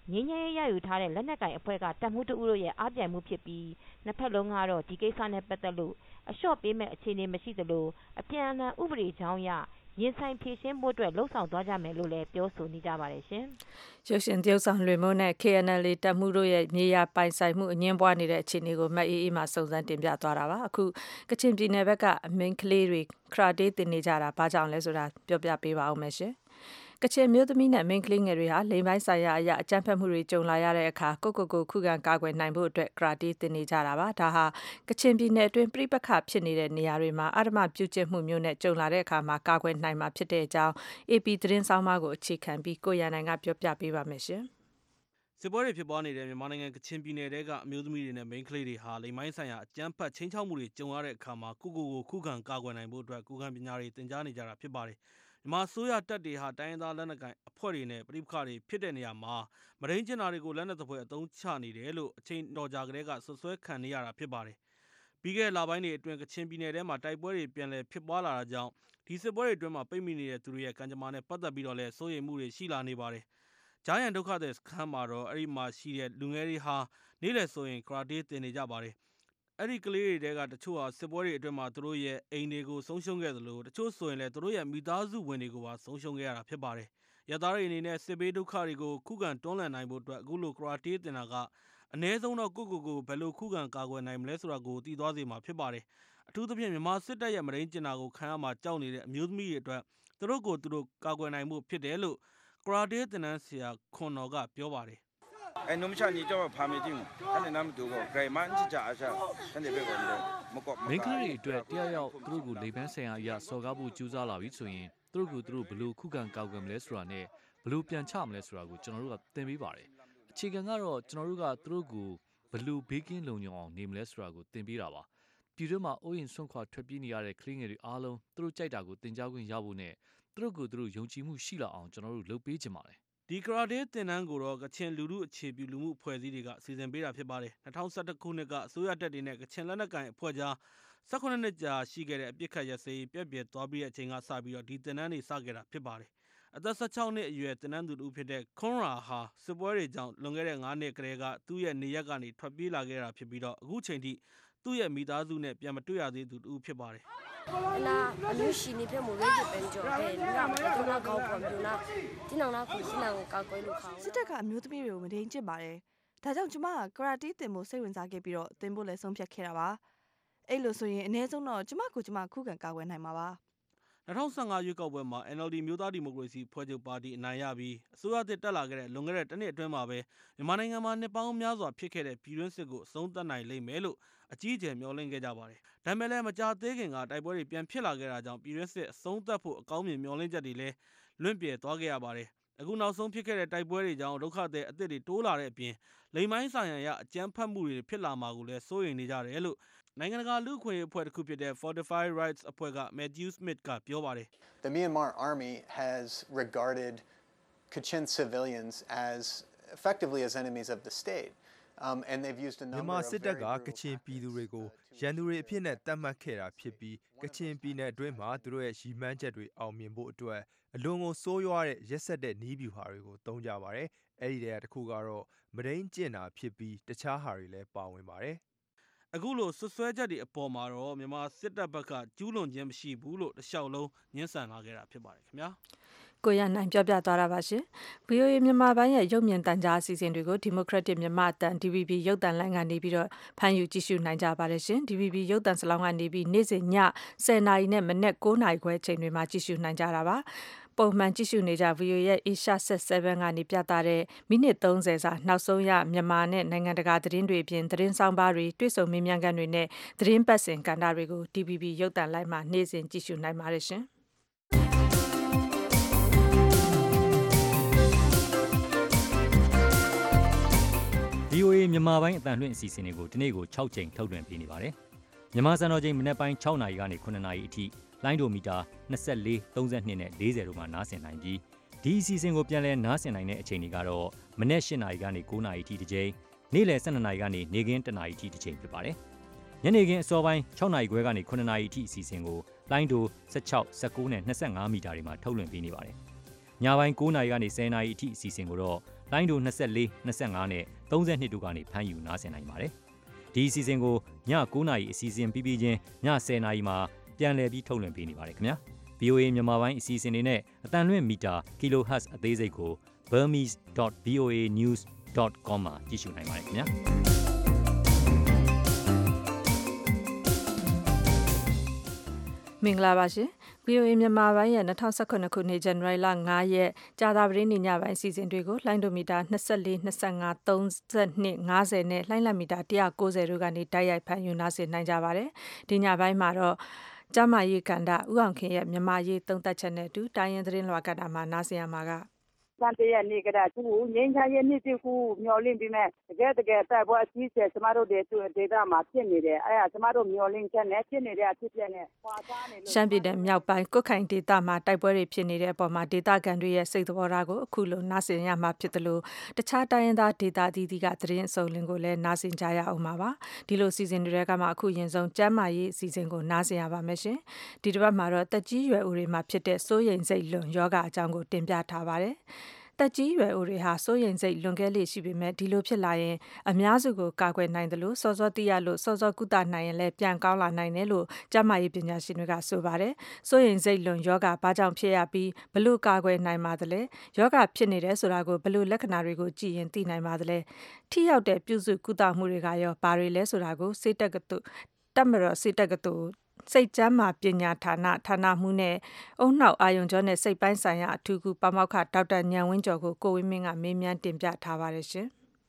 ငင်းငယ်ရယူထားတဲ့လက်နက်ကိုင်အဖွဲ့ကတပ်မှုတဦးတို့ရဲ့အားပြိုင်မှုဖြစ်ပြီးနှစ်ဖက်လုံးကတော့ဒီကိစ္စနဲ့ပတ်သက်လို့အလျှော့ပေးမဲ့အခြေအနေမရှိသလိုအပြန်အလှန်ဥပဒေကြောင်းအရရင်ဆိုင်ဖြည့်ရှင်းဖို့အတွက်လှုံ့ဆော်သွားကြမယ်လို့လည်းပြောဆိုနေကြပါတယ်ရှင်။ရုပ်ရှင်တရုတ်ဆောင်လွင်မိုးနဲ့ K N L A တပ်မှုတို့ရဲ့မြေယာပိုင်ဆိုင်မှုအငင်းပွားနေတဲ့အခြေအနေကိုမတ်အေးအေးမှစုံစမ်းတင်ပြသွားတာပါ။အခုကချင်ပြည်နယ်ဘက်ကအမင်းကလေးတွေခရာတေးတင်နေကြတာဘာကြောင့်လဲဆိုတာပြောပြပေးပါဦးမယ်ရှင်။ကချင်မျိုးသမီးနဲ့မိန်းကလေးငယ်တွေဟာလိမ်ပိုင်းဆိုင်ရာအရာအကြမ်းဖက်မှုတွေကြုံလာရတဲ့အခါကိုကိုကိုခုခံကာကွယ်နိုင်ဖို့အတွက်ကရာတေးတင်နေကြတာပါဒါဟာကချင်ပြည်နယ်အတွင်းပြိပခါဖြစ်နေတဲ့နေရာတွေမှာအဓမ္မပြုကျင့်မှုမျိုးနဲ့ကြုံလာတဲ့အခါမှာကာကွယ်နိုင်မှာဖြစ်တဲ့အကြောင်း A P သတင်းဆောင်မကိုအခြေခံပြီးကိုရန်နိုင်ကပြောပြပေးပါမယ်ရှင်စစ်ပွဲတွေဖြစ်ပွားနေတဲ့မြန်မာနိုင်ငံကချင်ပြည်နယ်တဲကအမျိုးသမီးတွေနဲ့မိန်းကလေးတွေဟာလိမ်ပိုင်းဆိုင်ရာအကြမ်းဖက်ချင်းချောက်မှုတွေကြုံရတဲ့အခါမှာကိုကိုကိုခုခံကာကွယ်နိုင်ဖို့အတွက်ကိုခံပညာတွေသင်ကြားနေကြတာဖြစ်ပါတယ်မြန်မာဆိုရတပ်တွေဟာတိုင်းရင်းသားလက်နက်ကိုင်အဖွဲ့တွေနဲ့ပြည်ပခါတွေဖြစ်တဲ့နေရာမှာမရင်းကျင်တာတွေကိုလက်နက်သဖွယ်အသုံးချနေတယ်လို့အချိန်တော်ကြာကလေးကဆွဆွဲခံနေရတာဖြစ်ပါတယ်။ပြီးခဲ့တဲ့လပိုင်းတွေအတွင်းကချင်ပြည်နယ်ထဲမှာတိုက်ပွဲတွေပြန်လည်ဖြစ်ပွားလာတာကြောင့်ဒီစစ်ပွဲတွေအတွင်းမှာပိတ်မိနေတဲ့သူတွေရဲ့ကံကြမ္မာနဲ့ပတ်သက်ပြီးတော့လည်းစိုးရိမ်မှုတွေရှိလာနေပါတယ်။ဂျာယန်ဒုက္ခသည်စခန်းမှာတော့အဲ့ဒီမှာရှိတဲ့လူငယ်တွေဟာနေ့လည်ဆိုရင်ကရာတေးသင်နေကြပါတယ်။အဲ့ဒီကလေးတွေတဲကတချို့ဟာစစ်ပွဲတွေအတွင်းမှာသူတို့ရဲ့အိမ်တွေကိုဆုံးရှုံးခဲ့သလိုတချို့ဆိုရင်လည်းသူတို့ရဲ့မိသားစုဝင်တွေကိုပါဆုံးရှုံးခဲ့ရတာဖြစ်ပါတယ်။ရသားတွေအနေနဲ့စစ်ဘေးဒုက္ခတွေကိုခုခံတွန်းလှန်နိုင်ဖို့အတွက်အခုလိုကရာတေးသင်တာကအနည်းဆုံးတော့ကိုကိုကိုဘယ်လိုခုခံကာကွယ်နိုင်မလဲဆိုတာကိုသိသွားစေမှာဖြစ်ပါတယ်။အထူးသဖြင့်မြန်မာစစ်တပ်ရဲ့မရင်းကျင်တာကိုခံရမှာကြောက်နေတဲ့အမျိုးသမီးတွေအတွက်သူတို့ကိုသူတို့ကာကွယ်နိုင်မှုဖြစ်တယ်လို့ကရာတေးသင်တန်းဆရာခွန်တော်ကပြောပါတယ်哎，侬们像你叫我爬没进，看你那么多个，该满去加一下，看你别管了，没搞。 မိန်းကလေးတွေအတွက်တရားရောက်သူတို့ကိုလိမ်ပန်းဆိုင်ရာအရာစော်ကားဖို့ကြိုးစားလာပြီဆိုရင်သူတို့ကိုသူတို့ဘယ်လိုခုခံကာကွယ်မလဲဆိုတာနဲ့ဘယ်လိုပြန်ချမလဲဆိုတာကိုကျွန်တော်တို့ကသင်ပေးပါတယ်။အခြေခံကတော့ကျွန်တော်တို့ကသူတို့ကိုဘယ်လိုဘေးကင်းလုံခြုံအောင်နေမလဲဆိုတာကိုသင်ပေးတာပါ။ပြည်တွင်းမှာအိုးရင်ဆွန့်ခွာထွက်ပြေးနေရတဲ့ကလေးငယ်တွေအားလုံးသူတို့ကြိုက်တာကိုသင်ကြားခွင့်ရဖို့နဲ့သူတို့ကိုသူတို့ယုံကြည်မှုရှိလာအောင်ကျွန်တော်တို့လုပ်ပေးချင်ပါတယ်ဒီကရာတေးသင်တန်းကိုတော့ကချင်လူမှုအခြေပြုလူမှုအဖွဲ့အစည်းတွေကစီစဉ်ပေးတာဖြစ်ပါတယ်၂၀၁၁ခုနှစ်ကအစိုးရတပ်တွေနဲ့ကချင်လက်နက်ကိုင်အဖွဲ့ကြား၁၈နှစ်ကြာရှိခဲ့တဲ့အပြစ်ခတ်ရစရေးပြက်ပြက်သွားပြီးတဲ့အချိန်ကစပြီးတော့ဒီသင်တန်းတွေစခဲ့တာဖြစ်ပါတယ်အသက်၁၆နှစ်အရွယ်သင်တန်းသူတူဖြစ်တဲ့ခွန်ရာဟာစစ်ပွဲတွေကြောင့်လွန်ခဲ့တဲ့၅နှစ်ကတည်းကသူ့ရဲ့နေရက်ကနေထွက်ပြေးလာခဲ့တာဖြစ်ပြီးတော့အခုချိန်ထိသူ့ရဲ့မိသားစုနဲ့ပြန်မတွေ့ရသေးသူတူဖြစ်ပါတယ်那阿女是你偏冇理解变咗嘅，你阿唔係咁啦，搞錯咗啦，只能啦，佢只能搞鬼路考。 စစ်တပ်ကအမျိုးသမီးတွေကိုမတင်ကျင့်ပါတယ်။ဒါကြောင့်ကျမကကရာတေးသင်ဖို့စိတ်ဝင်စားခဲ့ပြီးတော့သင်ဖို့လည်းဆုံးဖြတ်ခဲ့တာပါ။အဲ့လိုဆိုရင်အနည်းဆုံးတော့ကျမကိုကျမခုခံကာကွယ်နိုင်မှာပါ။၂၀၁၅ရွေးကောက်ပွဲမှာ N L D မျိုးသားဒီမိုကရေစီဖွဲ့ချုပ်ပါတီအနိုင်ရပြီးအစိုးရသစ်တက်လာခဲ့တဲ့လွန်ခဲ့တဲ့တစ်နှစ်အတွင်းမှာပဲမြန်မာနိုင်ငံမှာနှစ်ပေါင်းများစွာဖြစ်ခဲ့တဲ့ပြည်တွင်းစစ်ကိုအဆုံးသတ်နိုင်လိမ့်မယ်လို့အကြီးအကျယ်မျှော်လင့်ခဲ့ကြပါတယ်။ဒါပေမဲ့လည်းမကြာသေးခင်ကတိုက်ပွဲတွေပြန်ဖြစ်လာခဲ့တာကြောင့်ပြည်တွင်းစစ်အဆုံးသတ်ဖို့အကောင်းမြင်မျှော်လင့်ချက်တွေလည်းလွင့်ပြဲသွားခဲ့ရပါတယ်။အခုနောက်ဆုံးဖြစ်ခဲ့တဲ့တိုက်ပွဲတွေကြောင့်ဒုက္ခသည်အသစ်တွေတိုးလာတဲ့အပြင်လိမ်ပိုင်းဆိုင်ရာအကြမ်းဖက်မှုတွေဖြစ်လာမှာကိုလည်းစိုးရိမ်နေကြတယ်လို့နိုင်ငံတကာလူ့အခွင့်အရေးအဖွဲ့တစ်ခုဖြစ်တဲ့ Fortify Rights အဖွဲ့က Matthew Smith ကပြောပါတယ် The Myanmar army has regarded Kachin civilians as effectively as enemies of the state. Um, and they've used a number of မြန်မာစစ်တပ်ကကချင်ပြည်သူတွေကိုရန်သူတွေအဖြစ်နဲ့တတ်မှတ်ခဲ့တာဖြစ်ပြီးကချင်ပြည်နယ်အတွင်းမှာသူတို့ရဲ့ရည်မှန်းချက်တွေအောင်မြင်ဖို့အတွက်အလွန်ကိုစိုးရွားတဲ့ရက်စက်တဲ့နည်းဗျူဟာတွေကိုသုံးကြပါတယ်။အဲ့ဒီတည်းတစ်ခုကတော့မရင်းကျင့်တာဖြစ်ပြီးတခြားဟာတွေလည်းပါဝင်ပါတယ်။အခုလိုဆွဆွဲချက်တွေအပေါ်မှာတော့မြန်မာစစ်တပ်ဘက်ကကျူးလွန်ခြင်းမရှိဘူးလို့တခြားလုံးညှင်းဆန်လာခဲ့တာဖြစ်ပါတယ်ခင်ဗျာ။ကိုရနိုင်ပြောပြသွားတာပါရှင်။ V O A မြန်မာပိုင်းရဲ့ရုပ်မြင်သံကြားအစီအစဉ်တွေကို Democratic မြန်မာအတန် D V B ရုပ်သံလိုင်းကနေပြီးတော့ဖန်ယူကြည့်ရှုနိုင်ကြပါတယ်ရှင်။ D V B ရုပ်သံစလောင်းကနေပြီးနေ့စဉ်ည၁၀နာရီနဲ့မနက်၉နာရီခွဲအချိန်တွေမှာကြည့်ရှုနိုင်ကြတာပါ။ပုံမှန်ကြည့်ရှုနေကြ V O A ရဲ့ Asia Set 7ကနေပြသတဲ့မိနစ်၃၀စာနောက်ဆုံးရမြန်မာနဲ့နိုင်ငံတကာသတင်းတွေအပြင်သတင်းဆောင်ပါတွေတွေ့ဆုံမေးမြန်းခန်းတွေနဲ့သတင်းပတ်စဉ်ကဏ္ဍတွေကို D V B ရုပ်သံလိုင်းမှာနေ့စဉ်ကြည့်ရှုနိုင်ပါတယ်ရှင်။ V O A မြန်မာပိုင်းအတန်လွှင့်အစီအစဉ်တွေကိုဒီနေ့ကို၆ကြိမ်ထုတ်လွှင့်ပေးနေပါတယ်။မြန်မာစံတော်ချိန်မနက်ပိုင်း၆နာရီကနေ၉နာရီအထိလိုင်းဒိုမီတာ၂၄၊၃၂နဲ့၄၀တို့မှာနားဆင်နိုင်ပြီးဒီအစီအစဉ်ကိုပြန်လည်နားဆင်နိုင်တဲ့အချိန်တွေကတော့မနက်၈နာရီကနေ၉နာရီအထိတစ်ကြိမ်နေ့လယ်၁၂နာရီကနေနေ့ခင်း၁နာရီအထိတစ်ကြိမ်ဖြစ်ပါတယ်။ညနေခင်းအစောပိုင်း၆နာရီခွဲကနေ၉နာရီအထိအစီအစဉ်ကိုလိုင်းဒို၁၆၊၁၉နဲ့၂၅မီတာတွေမှာထုတ်လွှင့်ပေးနေပါတယ်။ညပိုင်း၉နာရီကနေ၁၀နာရီအထိအစီအစဉ်ကိုတော့လိုင်းဒို၂၄ ၂၅နဲ့၃၂တို့ကနေဖမ်းယူနားဆင်နိုင်ပါတယ်ဒီအစီအစဉ်ကိုည၉နာရီအစီအစဉ်ပြီးပြီးချင်းည၁၀နာရီမှာပြန်လည်ပြီးထုတ်လွှင့်ပေးနေပါတယ်ခင်ဗျာ ဗီအိုအေ မြန်မာပိုင်းအစီအစဉ်တွေနဲ့အတန်လွင့်မီတာ kilohertz အသေးစိတ်ကို burmese dot v o a news dot com မှာကြည့်ရှုနိုင်ပါတယ်ခင်ဗျာမင်္ဂလာပါရှင် ဗီအိုအေ မြန်မာပိုင်းရဲ့၂၀၁၇ခုနှစ်ဇန်နဝါရီလ၅ရက်ကြာသပတေးနေ့ညပိုင်းအစီအစဉ်တွေကိုလိုင်းဒိုမီတာ၂၄ ၂၅ ၃၂ ၅၀နဲ့လိုင်းလံမီတာ၁၉၀တို့ကနေတိုက်ရိုက်ဖမ်းယူနားဆင်နိုင်ကြပါတယ်ဒီညပိုင်းမှာတော့ကျမရေးကန္တာဦးအောင်ခင်ရဲ့မြန်မာရေးသုံးသပ်ချက်နဲ့အတူတိုင်းရင်းသတင်းလွှာကတာမှာနားဆင်ရမှာကစံတရနေ့ကတည်းကသူငင်းချရေးနှစ်တခုမျောလင့်ပြီးမဲ့တကယ်တကယ်တိုက်ပွဲအကြီးကျယ်ကျမတို့ဒေသမှာဖြစ်နေတယ်အဲ့ဒါကျမတို့မျောလင့်ချက်နဲ့ဖြစ်နေတဲ့အဖြစ်ပြက်နဲ့ခွာသားနေလို့ရှမ်းပြည်နယ်မြောက်ပိုင်းကွတ်ခိုင်ဒေသမှာတိုက်ပွဲတွေဖြစ်နေတဲ့အပေါ်မှာဒေသခံတွေရဲ့စိတ်သဘောထားကိုအခုလိုနားဆင်ရမှာဖြစ်တယ်လို့တခြားတိုင်းရင်းသားဒေသသီးသီးကသတင်းအစုံလင်ကိုလည်းနားဆင်ကြရအောင်ပါပါဒီလိုစီစဉ်တွေကမှအခုရင်ဆုံးကျမ်းမာရေးအစီအစဉ်ကိုနားဆင်ရပါမယ်ရှင်ဒီတစ်ပတ်မှာတော့တက်ကြီးရွယ်ဦးတွေမှာဖြစ်တဲ့စိုးရိမ်စိတ်လွန်ယောဂအကြောင်းကိုတင်ပြထားပါတယ်တက်ကြီးရွယ်ဦးတွေဟာစိုးရိမ်စိတ်လွန်ကဲလေရှိပေမဲ့ဒီလိုဖြစ်လာရင်အများစုကိုကာကွယ်နိုင်တယ်လို့စောစောသိရလို့စောစောကုသနိုင်ရင်လည်းပြန်ကောင်းလာနိုင်တယ်လို့ကျန်းမာရေးပညာရှင်တွေကဆိုပါတယ်စိုးရိမ်စိတ်လွန်ယောဂဘာကြောင့်ဖြစ်ရပြီးဘလို့ကာကွယ်နိုင်ပါသလဲယောဂဖြစ်နေတယ်ဆိုတာကိုဘလို့လက္ခဏာတွေကိုကြည့်ရင်သိနိုင်ပါသလဲထိရောက်တဲ့ပြုစုကုသမှုတွေကရောဘာတွေလဲဆိုတာကိုစေတက်ကတုတက်မတော်စေတက်ကတုစိတ်ကျမ်းမာပညာဌာနဌာနမှူးနဲ့အုံနှောက်အာယုံကြောနဲ့စိတ်ပိုင်းဆိုင်ရာအထူးကုပါမောက္ခဒေါက်တာဉာဏ်ဝင်းကျော်ကိုကိုဝင်းမင်းကမေးမြန်းတင်ပြထားပါတယ်ရှင်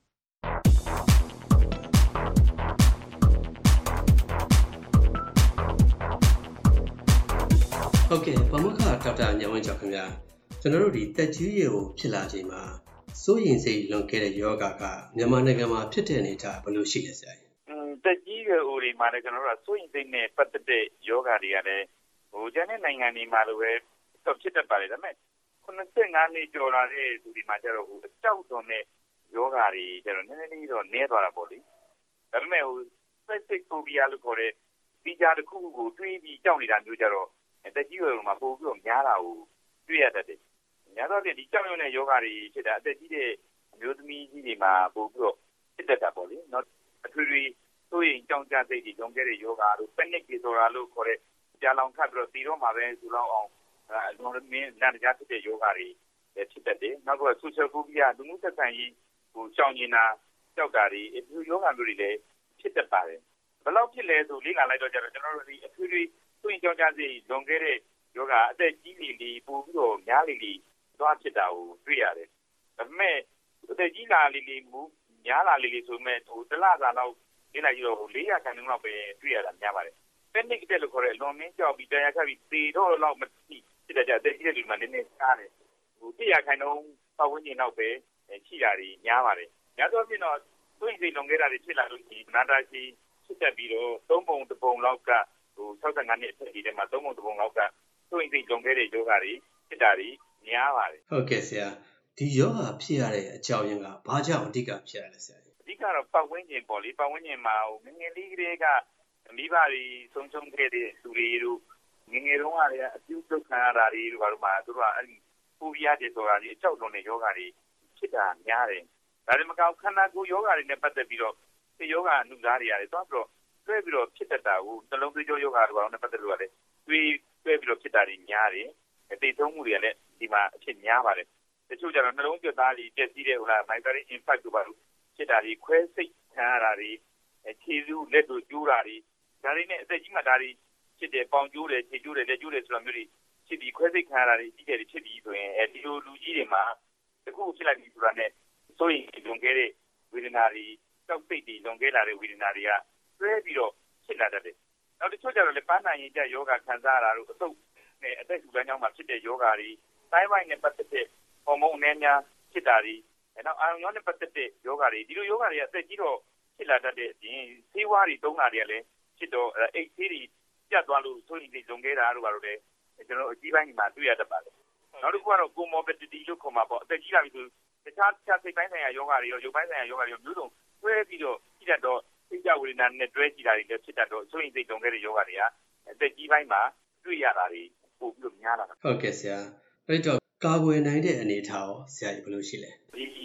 ဟုတ်ကဲ့ပါမောက္ခဒေါက်တာဉာဏ်ဝင်းကျော်ခင်ဗျာကျွန်တော်တို့ဒီတက်ကြီးရေကိုဖြစ်လာချိန်မှာစိုးရိမ်စိတ်လွန်ကဲတဲ့ယောဂကမြန်မာနိုင်ငံမှာဖြစ်တဲ့အနေအထားဘယ်လိုရှိလဲဆရာတက်ကြီးရွယ်ဦးတွေမှာလည်းကျွန်တော်တို့ကစိုးရိမ်စိတ်နဲ့ပတ်သက်တဲ့ယောဂတွေကလည်းဟိုကျန်တဲ့နိုင်ငံတွေမှာလိုပဲဖြစ်တတ်ပါတယ်ဒါပေမဲ့ခုနစ်ဆယ့်ငါးနှစ်ကျော်လာတဲ့သူတွေမှာကျတော့ဟိုအကြောက်သွန်တဲ့ယောဂတွေကျတော့နည်းနည်းလေးတော့နည်းသွားတာပေါ့လေဒါပေမဲ့ဟို specific phobia လို့ခေါ်တဲ့ဒီကြားတစ်ခုခုကိုတွေးပြီးကြောက်နေတာမျိုးကျတော့တက်ကြီးရွယ်ဦးမှာပို့ပြီးတော့များတာကိုတွေ့ရတတ်တယ်များသောအားဖြင့်ဒီကြောက်ရွံ့တဲ့ယောဂတွေဖြစ်တာအသက်ကြီးတဲ့အမျိုးသမီးကြီးတွေမှာပို့ပြီးတော့ဖြစ်တတ်တာပေါ့လေနော်အထွေထွေဆိုရင်ကြောင်ကြစိတ်တွေလွန်ခဲ့တဲ့ယောဂါတို့ panic disorder လို့ခေါ်တဲ့ကြာလောင်ခတ်ပြီးတော့တည်တော့မှာပဲဆိုတော့အောင်အလွန်မင်းနာကြဖြစ်တဲ့ယောဂါတွေဖြစ်တတ်တယ်။နောက်က social phobia လူမှုဆက်ဆံရေးဟိုကြောင်နေတာကြောက်တာတွေအမျိုးယောဂါမျိုးတွေလည်းဖြစ်တတ်ပါတယ်။ဘယ်လောက်ဖြစ်လဲဆိုလေ့လာလိုက်တော့ကျတော့ကျွန်တော်တို့ဒီအထွေထွေဆိုရင်ကြောင်ကြစိတ်လွန်ခဲ့တဲ့ယောဂါအသက်ကြီးလေလေပို့ပြီးတော့များလေလေသွားဖြစ်တာကိုတွေ့ရတယ်။ဒါပေမဲ့အသက်ကြီးလာလေလေမူများလာလေလေဆိုမဲ့ဟိုတလစာလောက်ဒီလိုက်ရောလေးရာခိုင်နှုန်းလောက်ပဲတွေ့ရတာများပါတယ်။ panic တဲ့လို့ခေါ်တဲ့အလွန်မင်းကြောက်ပြီးတရားခတ်ပြီးသေတော့လောက်မသိဖြစ်တဲ့ကြတဲ့ဒီလိုမှနည်းနည်းစားတယ်။ဟိုတစ်ရာခိုင်နှုန်းပတ်ဝန်းကျင်လောက်ပဲရှိတာတွေများပါတယ်။များသောအားဖြင့်တော့သွေးစိတ်လွန်ခဲ့တာတွေဖြစ်လာလို့ရှိရင်နာတာရှိဖြစ်တတ်ပြီးတော့သုံးပုံတစ်ပုံလောက်ကဟို၆၅နှစ်အထက်ဒီထဲမှာသုံးပုံတစ်ပုံလောက်ကသွေးစိတ်လွန်ခဲ့တဲ့ယောဂါတွေဖြစ်တာတွေများပါတယ်။ဟုတ်ကဲ့ဆရာဒီယောဂါဖြစ်ရတဲ့အကြောင်းရင်းကဘာကြောင့်အဓိကဖြစ်ရလဲဆရာအဓိကတော့ပတ်ဝန်းကျင်ပေါ့လေပတ်ဝန်းကျင်မှာငငယ်လေးကလေးကမိဘတွေဆုံးရှုံးခဲ့တဲ့သူတွေတို့ငငယ်တုန်းကလည်းအပြုစုခံရတာတွေတို့ဘာလို့မှသူတို့ကအဲ့ဒီပူပြားတယ်ဆိုတာဒီအကြောက်လွန်တဲ့ယောဂါတွေဖြစ်တာများတယ်ဒါတွေမကောက်ခန္ဓာကိုယ်ယောဂါတွေနဲ့ပတ်သက်ပြီးတော့ဒီယောဂါအနုသားတွေရတယ်သွားပြီးတော့တွဲပြီးတော့ဖြစ်တတ်တာကိုနှလုံးသွေးကြောယောဂါတို့ဘာလို့နဲ့ပတ်သက်လို့ရတယ်တွေးတွဲပြီးတော့ဖြစ်တာတွေများတယ်အသေးဆုံးမှုတွေကလည်းဒီမှာအဖြစ်များပါတယ်တချို့ကျတော့နှလုံးသွေးသားတွေပြည့်စည်တဲ့ဟိုလား migraine impact တို့ဘာလို့ဖြစ်တာဒီခွဲစိတ်ခံရတာတွေခြေစုလက်တို့ကျိုးတာတွေဒါတွေနဲ့အသက်ကြီးမှဒါတွေဖြစ်တယ်ပေါင်ကျိုးတယ်ခြေကျိုးတယ်လက်ကျိုးတယ်ဆိုတာမျိုးတွေဖြစ်ပြီးခွဲစိတ်ခံရတာတွေကြီးတယ်ဖြစ်ပြီးဆိုရင်အဲဒီလိုလူကြီးတွေမှာတခုဖြစ်လိုက်ပြီဆိုတာနဲ့ဆိုရင်လွန်ခဲ့တဲ့ဝေဒနာတွေတောက်စိတ်တွေလွန်ခဲ့လာတဲ့ဝေဒနာတွေကတွဲပြီးတော့ဖြစ်လာတတ်တယ်နောက်တချို့ကျတော့လည်းပန်းနိုင်ရင်ကျယောဂခံစားရတာတို့အဆုတ်နဲ့အသက်ရှူလမ်းကြောင်းမှာဖြစ်တဲ့ယောဂါတွေတိုင်းပိုင်းနဲ့ပတ်သက်တဲ့ဟော်မုန်းအနည်းများဖြစ်တာတွေအဲနောက်အာရုံကြောနဲ့ပတ်သက်တဲ့ယောဂါတွေဒီလိုယောဂါတွေအသက်ကြီးတော့ဖြစ်လာတတ်တဲ့အပြင်ဆေးဝါးတွေသုံးတာတွေကလည်းဖြစ်တော့အိတ်ဆေးတွေပြတ်သွားလို့ဆိုရင်ဒီလွန်ခဲ့တာတို့ဘာလို့လဲကျွန်တော်အကြီးပိုင်းမှာတွေ့ရတတ်ပါတယ်နောက်တစ်ခုကတော့ comorbidity လို့ခေါ်မှာပေါ့အသက်ကြီးလာပြီဆိုတခြားတခြားစိတ်ပိုင်းဆိုင်ရာယောဂါတွေရောရုပ်ပိုင်းဆိုင်ရာယောဂါတွေရောမျိုးစုံတွဲပြီးတော့ရှိတတ်တော့စိတ်ကြဝေဒနာနဲ့တွဲကြည့်တာတွေလည်းဖြစ်တတ်တော့ဆိုရင်စိတ်လွန်ခဲ့တဲ့ယောဂါတွေကအသက်ကြီးပိုင်းမှာတွေ့ရတာတွေပို့ပြီးတော့များလာတာဟုတ်ကဲ့ဆရာအဲ့တော့ကာကွယ်နိုင်တဲ့အနေအထားရောဆရာကြီးဘယ်လိုရှိလဲဒီ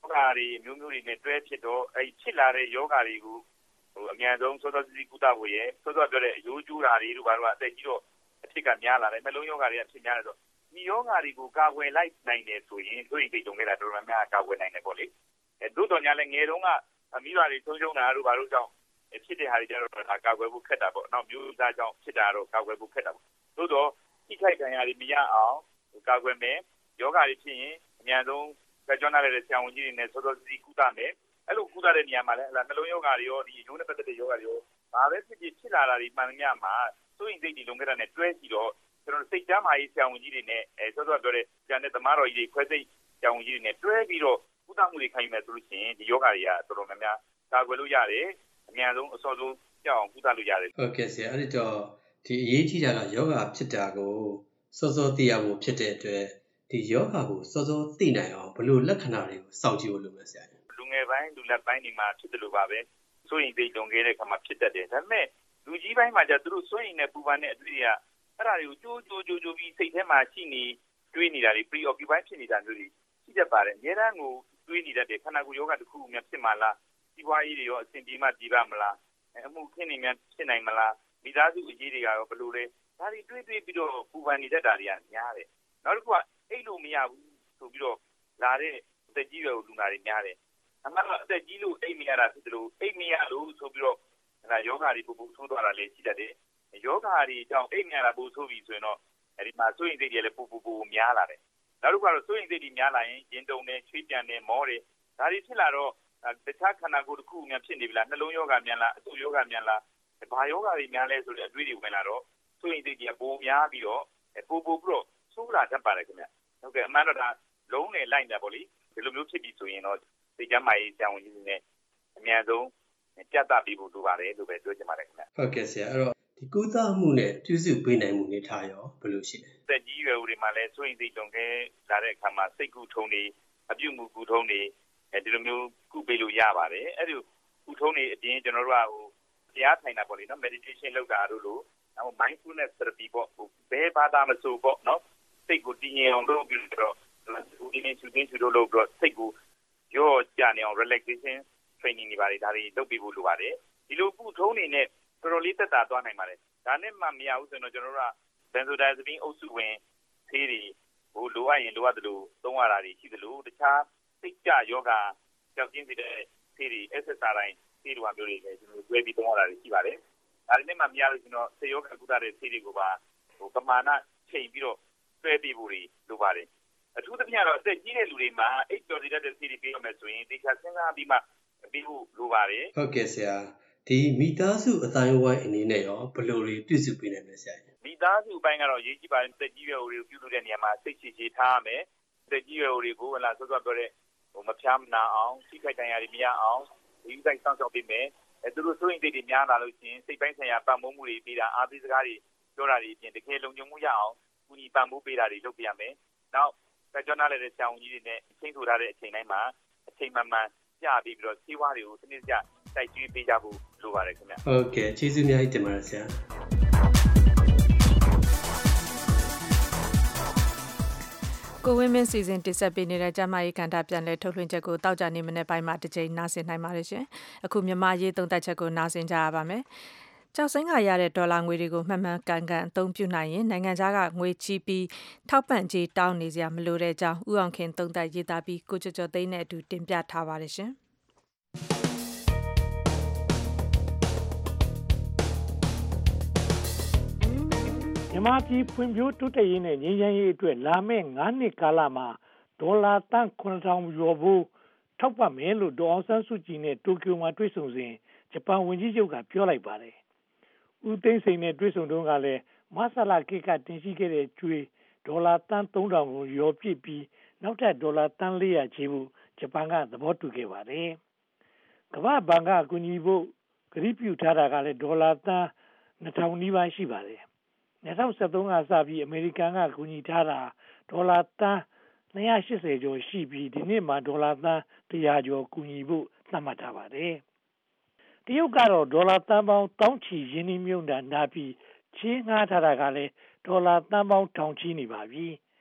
ဂါတွေမျိုးမျိုးတွေနဲ့တွဲဖြစ်တော့အဲဖြစ်လာတဲ့ယောဂါတွေကိုဟိုအများဆုံးစောစောစီးကုသဖို့ရဲ့စောစောပြောတဲ့အယိုးကျူးတာတွေတို့ဘာလို့အသက်ကြီးတော့အဖြစ်ကများလာတယ်နှလုံးယောဂါတွေအဖြစ်များလာတော့ဒီယောဂါတွေကိုကာကွယ်လိုက်နိုင်တယ်ဆိုရင်ဆိုရင်ဒီတုံးခဲ့တာတော်တော်များကာကွယ်နိုင်တယ်ပေါ့လေအဲတို့တော်ညာလည်းငယ်တုန်းကအမိဘတွေဆုံးရှုံးတာတို့ဘာလို့ကြောင့်ဖြစ်တဲ့ဟာတွေကြတော့ကာကွယ်ဖို့ခက်တာပေါ့နောက်မျိုးသားကြောင့်ဖြစ်တာတော့ကာကွယ်ဖို့ခက်တာပေါ့တို့တော့ထိခိုက်ဒဏ်ရာတွေမရအောင်ကာကွယ်မယ်ယောဂါတွေဖြစ်ရင်အများဆုံးကြောနာတဲ့ဆရာဝန်ကြီးတွေနဲ့စောစောစီးကုသမယ်အဲ့လိုကုသတဲ့နေရာမှာလည်းနှလုံးယောဂါတွေရောဒီရိုးနဲ့ပတ်သက်တဲ့ယောဂါတွေရောဘာပဲဖြစ်ဖြစ်ဖြစ်လာတာဒီမှန်များမှာစိုးရင်စိတ်တွေလုံခဲ့တာနဲ့တွဲကြည့်တော့ကျွန်တော်စိတ်ကြမ်းမာရေးဆရာဝန်ကြီးတွေနဲ့အဲစောစောပြောတဲ့ကျန်တဲ့သမားတော်ကြီးတွေခွဲစိတ်ဆရာဝန်ကြီးတွေနဲ့တွဲပြီးတော့ကုသမှုတွေခံယူမယ်ဆိုလို့ရှိရင်ဒီယောဂါတွေကတော်တော်များများကာကွယ်လို့ရတယ်အများဆုံးအစောဆုံးကြောက်အောင်ကုသလို့ရတယ်ဟုတ်ကဲ့ဆရာအဲ့ဒီတော့ဒီအရေးကြီးတာကယောဂါဖြစ်တာကိုစောစောသိရဖို့ဖြစ်တဲ့အတွက်ဒီယောဂါကိုစောစောသိနိုင်အောင်ဘယ်လိုလက္ခဏာတွေကိုစောင့်ကြည့်ဖို့လုပ်မလဲဆရာလူငယ်ပိုင်းလူလက်ပိုင်းတွေမှာဖြစ်တယ်လို့ပါပဲစိုးရင်စိတ်လုံခဲ့တဲ့အခါမှာဖြစ်တတ်တယ်ဒါပေမဲ့လူကြီးပိုင်းမှာကျသူတို့စိုးရင်နဲ့ပူပန်တဲ့အတွေ့အကြုံအဲ့ဒါတွေကိုကြိုးကြိုးကြိုးကြိုးပြီးစိတ်ထဲမှာရှိနေတွေးနေတာတွေ preoccupy ဖြစ်နေတာမျိုးတွေရှိတတ်ပါတယ်အများအားကိုတွေးနေတတ်တယ်ခန္ဓာကိုယ်ယောဂတစ်ခုမှဖြစ်မှာလားဒီဘွားကြီးတွေရောအစဉ်ပြေမှပြေပါမလားအမှုခင်းနေများဖြစ်နိုင်မလားမိသားစုအကြီးတွေကရောဘယ်လိုလဲဒါတွေတွေးတွေးပြီးတော့ပူပန်နေတတ်တာတွေကများတယ်နောက်တစ်ခုကအိတ်လို့မရဘူးဆိုပြီးတော့လာတဲ့တက်ကြီးရွယ်လူနာတွေများတယ်အမှန်တော့အသက်ကြီးလို့အိတ်မရတာဖြစ်တယ်လို့အိတ်မရလို့ဆိုပြီးတော့ဒါယောဂါတွေပူပူဆိုးသွားတာလည်းရှိတတ်တယ်ယောဂါတွေကြောင့်အိတ်မရတာပူဆိုးပြီဆိုရင်တော့အဲဒီမှာစိုးရင်စိတ်တွေလည်းပူပူပူများလာတယ်နောက်တစ်ခုကတော့စိုးရင်စိတ်တွေများလာရင်ရင်တုန်နဲ့ချွေးပြန်နဲ့မောတယ်ဒါတွေဖြစ်လာတော့တခြားခန္ဓာကိုယ်တစ်ခုများဖြစ်နေပြီလားနှလုံးယောဂါများလားအဆုပ်ယောဂါများလားဘာယောဂါတွေများလဲဆိုတဲ့အတွေးတွေဝင်လာတော့စိုးရင်စိတ်ကြီးပိုများပြီးတော့ပူပူပြီးတော့ဆိုးလာတတ်ပါတယ်ခင်ဗျဟုတ်ကဲ့အမှန်တော့ဒါလုံးနဲ့လိုက်တာပေါ့လေဒီလိုမျိုးဖြစ်ပြီဆိုရင်တော့စိတ်ကြမ်းမာရေးဆရာဝန်ကြီးတွေနဲ့အများဆုံးကြက်တာပြီးဖို့လိုပါတယ်လို့ပဲပြောချင်ပါတယ်ခင်ဗျဟုတ်ကဲ့ဆရာအဲ့တော့ဒီကုသမှုနဲ့ပြုစုပေးနိုင်မှုနေထားရောဘယ်လိုရှိလဲသက်ကြီးရွယ်ဦးတွေမှာလည်းစိုးရင်စိတ်တုံခဲလာတဲ့အခါမှာစိတ်ကူထုံနေအပြုမှုကူထုံနေအဲဒီလိုမျိုးကုပေးလို့ရပါတယ်အဲ့ဒီကုထုံနေအပြင်ကျွန်တော်တို့ကဟိုတရားထိုင်တာပေါ့လေနော် meditation လုပ်တာတို့လို့နောက် mindfulness therapy ပေါ့ဟိုဘယ်ဘာသာမဆိုပေါ့နော်စိတ်ကိုတည်ငြိမ်အောင်လုပ်ပြီးတော့ဒီနေ့သူတင်းသူတို့လုပ်ပြီးတော့စိတ်ကိုရောကြနေအောင် relaxation training တွေပါတယ်ဒါတွေလုပ်ပြီးဖို့လိုပါတယ်ဒီလိုကုထုံးနေနဲ့တော်တော်လေးသက်သာသွားနိုင်ပါတယ်ဒါနဲ့မှမရဘူးဆိုတော့ကျွန်တော်တို့က benzodiazepine အုပ်စုဝင်ဆေးတွေဟိုလိုအပ်ရင်လိုအပ်တယ်လို့သုံးရတာတွေရှိတယ်လို့တခြားစိတ်ကြယောဂကြောက်ကျင်းစေတဲ့ဆေးတွေ S S R I ဆေးတွေမျိုးတွေလည်းကျွန်တော်တွေ့ပြီးသုံးရတာတွေရှိပါတယ်ဒါနဲ့မှမရလို့ကျွန်တော်ဆေးယောဂကုသတဲ့ဆေးတွေကိုပါဟိုပမာဏချိန်ပြီးတော့တွဲပြီးဖို့လိုပါတယ်အထူးသဖြင့်တော့အသက်ကြီးတဲ့လူတွေမှာအိတ်တော်တွေတဲ့ဆေးတွေပေးရမယ်ဆိုရင်တေချာစဉ်းစားပြီးမှပြီးဖို့လိုပါတယ်ဟုတ်ကဲ့ဆရာဒီမိသားစုအတိုင်းဝိုင်းအနေနဲ့ရောဘယ်လိုတွေပြုစုပေးနိုင်မလဲဆရာမိသားစုအပိုင်းကတော့ရေးကြည့်ပါတယ်တက်ကြီးရွယ်ဦးတွေကိုပြုလုပ်တဲ့နေရာမှာစိတ်ချချေထားရမယ်တက်ကြီးရွယ်ဦးတွေကိုဟလာဆော့ဆော့ပြောတဲ့ဟိုမဖြားမနာအောင်ထိခိုက်ဒဏ်ရာတွေမရအောင်ဒီဥဆိုင်စောင့်ရှောက်ပေးမယ်အဲသူတို့စိုးရင်စိတ်တွေများလာလို့ရှိရင်စိတ်ပိုင်းဆိုင်ရာပတ်မုံမှုတွေပြီးတာအားပေးစကားတွေပြောတာတွေအပြင်တကယ်လုံခြုံမှုရအောင်ကူညီပံ့ပိုးပေးတာတွေလုပ်ပြရမယ်နောက်ကြောနာတဲ့ဆရာဝန်ကြီးတွေနဲ့အချိန်ထူထားတဲ့အချိန်တိုင်းမှာအချိန်မှန်မှန်ပြပြီးပြီးတော့စီးဝါးတွေကိုစနစ်ကျတိုက်ကျွေးပေးကြဖို့လိုပါတယ်ခင်ဗျဟုတ်ကဲ့ကျေးဇူးများကြီးတင်ပါတယ်ဆရာကိုဝင်းမင်းစီစဉ်တင်ဆက်ပေးနေတဲ့ကျမကြီးခန္ဓာပြန်လဲထုတ်လွှင့်ချက်ကိုတောက်ကြနေမနေ့ပိုင်းမှာတစ်ချိန်နားဆင်နိုင်ပါတယ်ရှင်အခုမြန်မာရေးသုံးသက်ချက်ကိုနားဆင်ကြရပါမယ်ကျောက်စိမ်းကရတဲ့ဒေါ်လာငွေတွေကိုမှန်မှန်ကန်ကန်အသုံးပြုနိုင်ရင်နိုင်ငံခြားကငွေချီးပြီးထောက်ပံ့ကြေးတောင်းနေစရာမလိုတဲ့အကြောင်းဦးအောင်ခင်သုံးသပ်ရေးသားပြီးကိုကျော်ကျော်သိန်းနဲ့အတူတင်ပြထားပါတယ်ရှင်မြန်မာပြည်ဖွံ့ဖြိုးတိုးတက်ရေးနဲ့ငြိမ်းချမ်းရေးအတွက်လာမယ့်၅နှစ်ကာလမှာဒေါ်လာသန်းခုနှစ်ထောင်ကျော်ဖို့ထောက်ပံ့မယ်လို့ဒေါ်အောင်ဆန်းစုကြည်နဲ့တိုကျိုမှာတွေ့ဆုံစဉ်ဂျပန်ဝန်ကြီးချုပ်ကပြောလိုက်ပါတယ်။ဦးသိန်းစိန်နဲ့တွေ့ဆုံတုန်းကလည်းမဆလာကိကတင်ရှိခဲ့တဲ့ကျွေးဒေါ်လာသန်းသုံးထောင်ကိုရောပြစ်ပြီးနောက်ထပ်ဒေါ်လာသန်းလေးရာချေဖို့ဂျပန်ကသဘောတူခဲ့ပါတယ်။ကမ္ဘာ့ဘဏ်ကအကူအညီဖို့ကတိပြုထားတာကလည်းဒေါ်လာသန်းနှစ်ထောင်နီးပါးရှိပါတယ်။၂၀၁၃ကစပြီးအမေရိကန်ကကူညီထားတာဒေါ်လာသန်း၂၈၀ကျော်ရှိပြီးဒီနှစ်မှာဒေါ်လာသန်း၁၀၀ကျော်ကူညီဖို့သတ်မှတ်ထားပါတယ်။တရုတ်ကတော့ဒေါ်လာသန်းပေါင်းတောင်းချီရင်းနှီးမြှုပ်နှံထားပြီးချေးငှားထားတာကလည်းဒေါ်လာသန်းပေါင်းထောင်ချီနေပါပြီ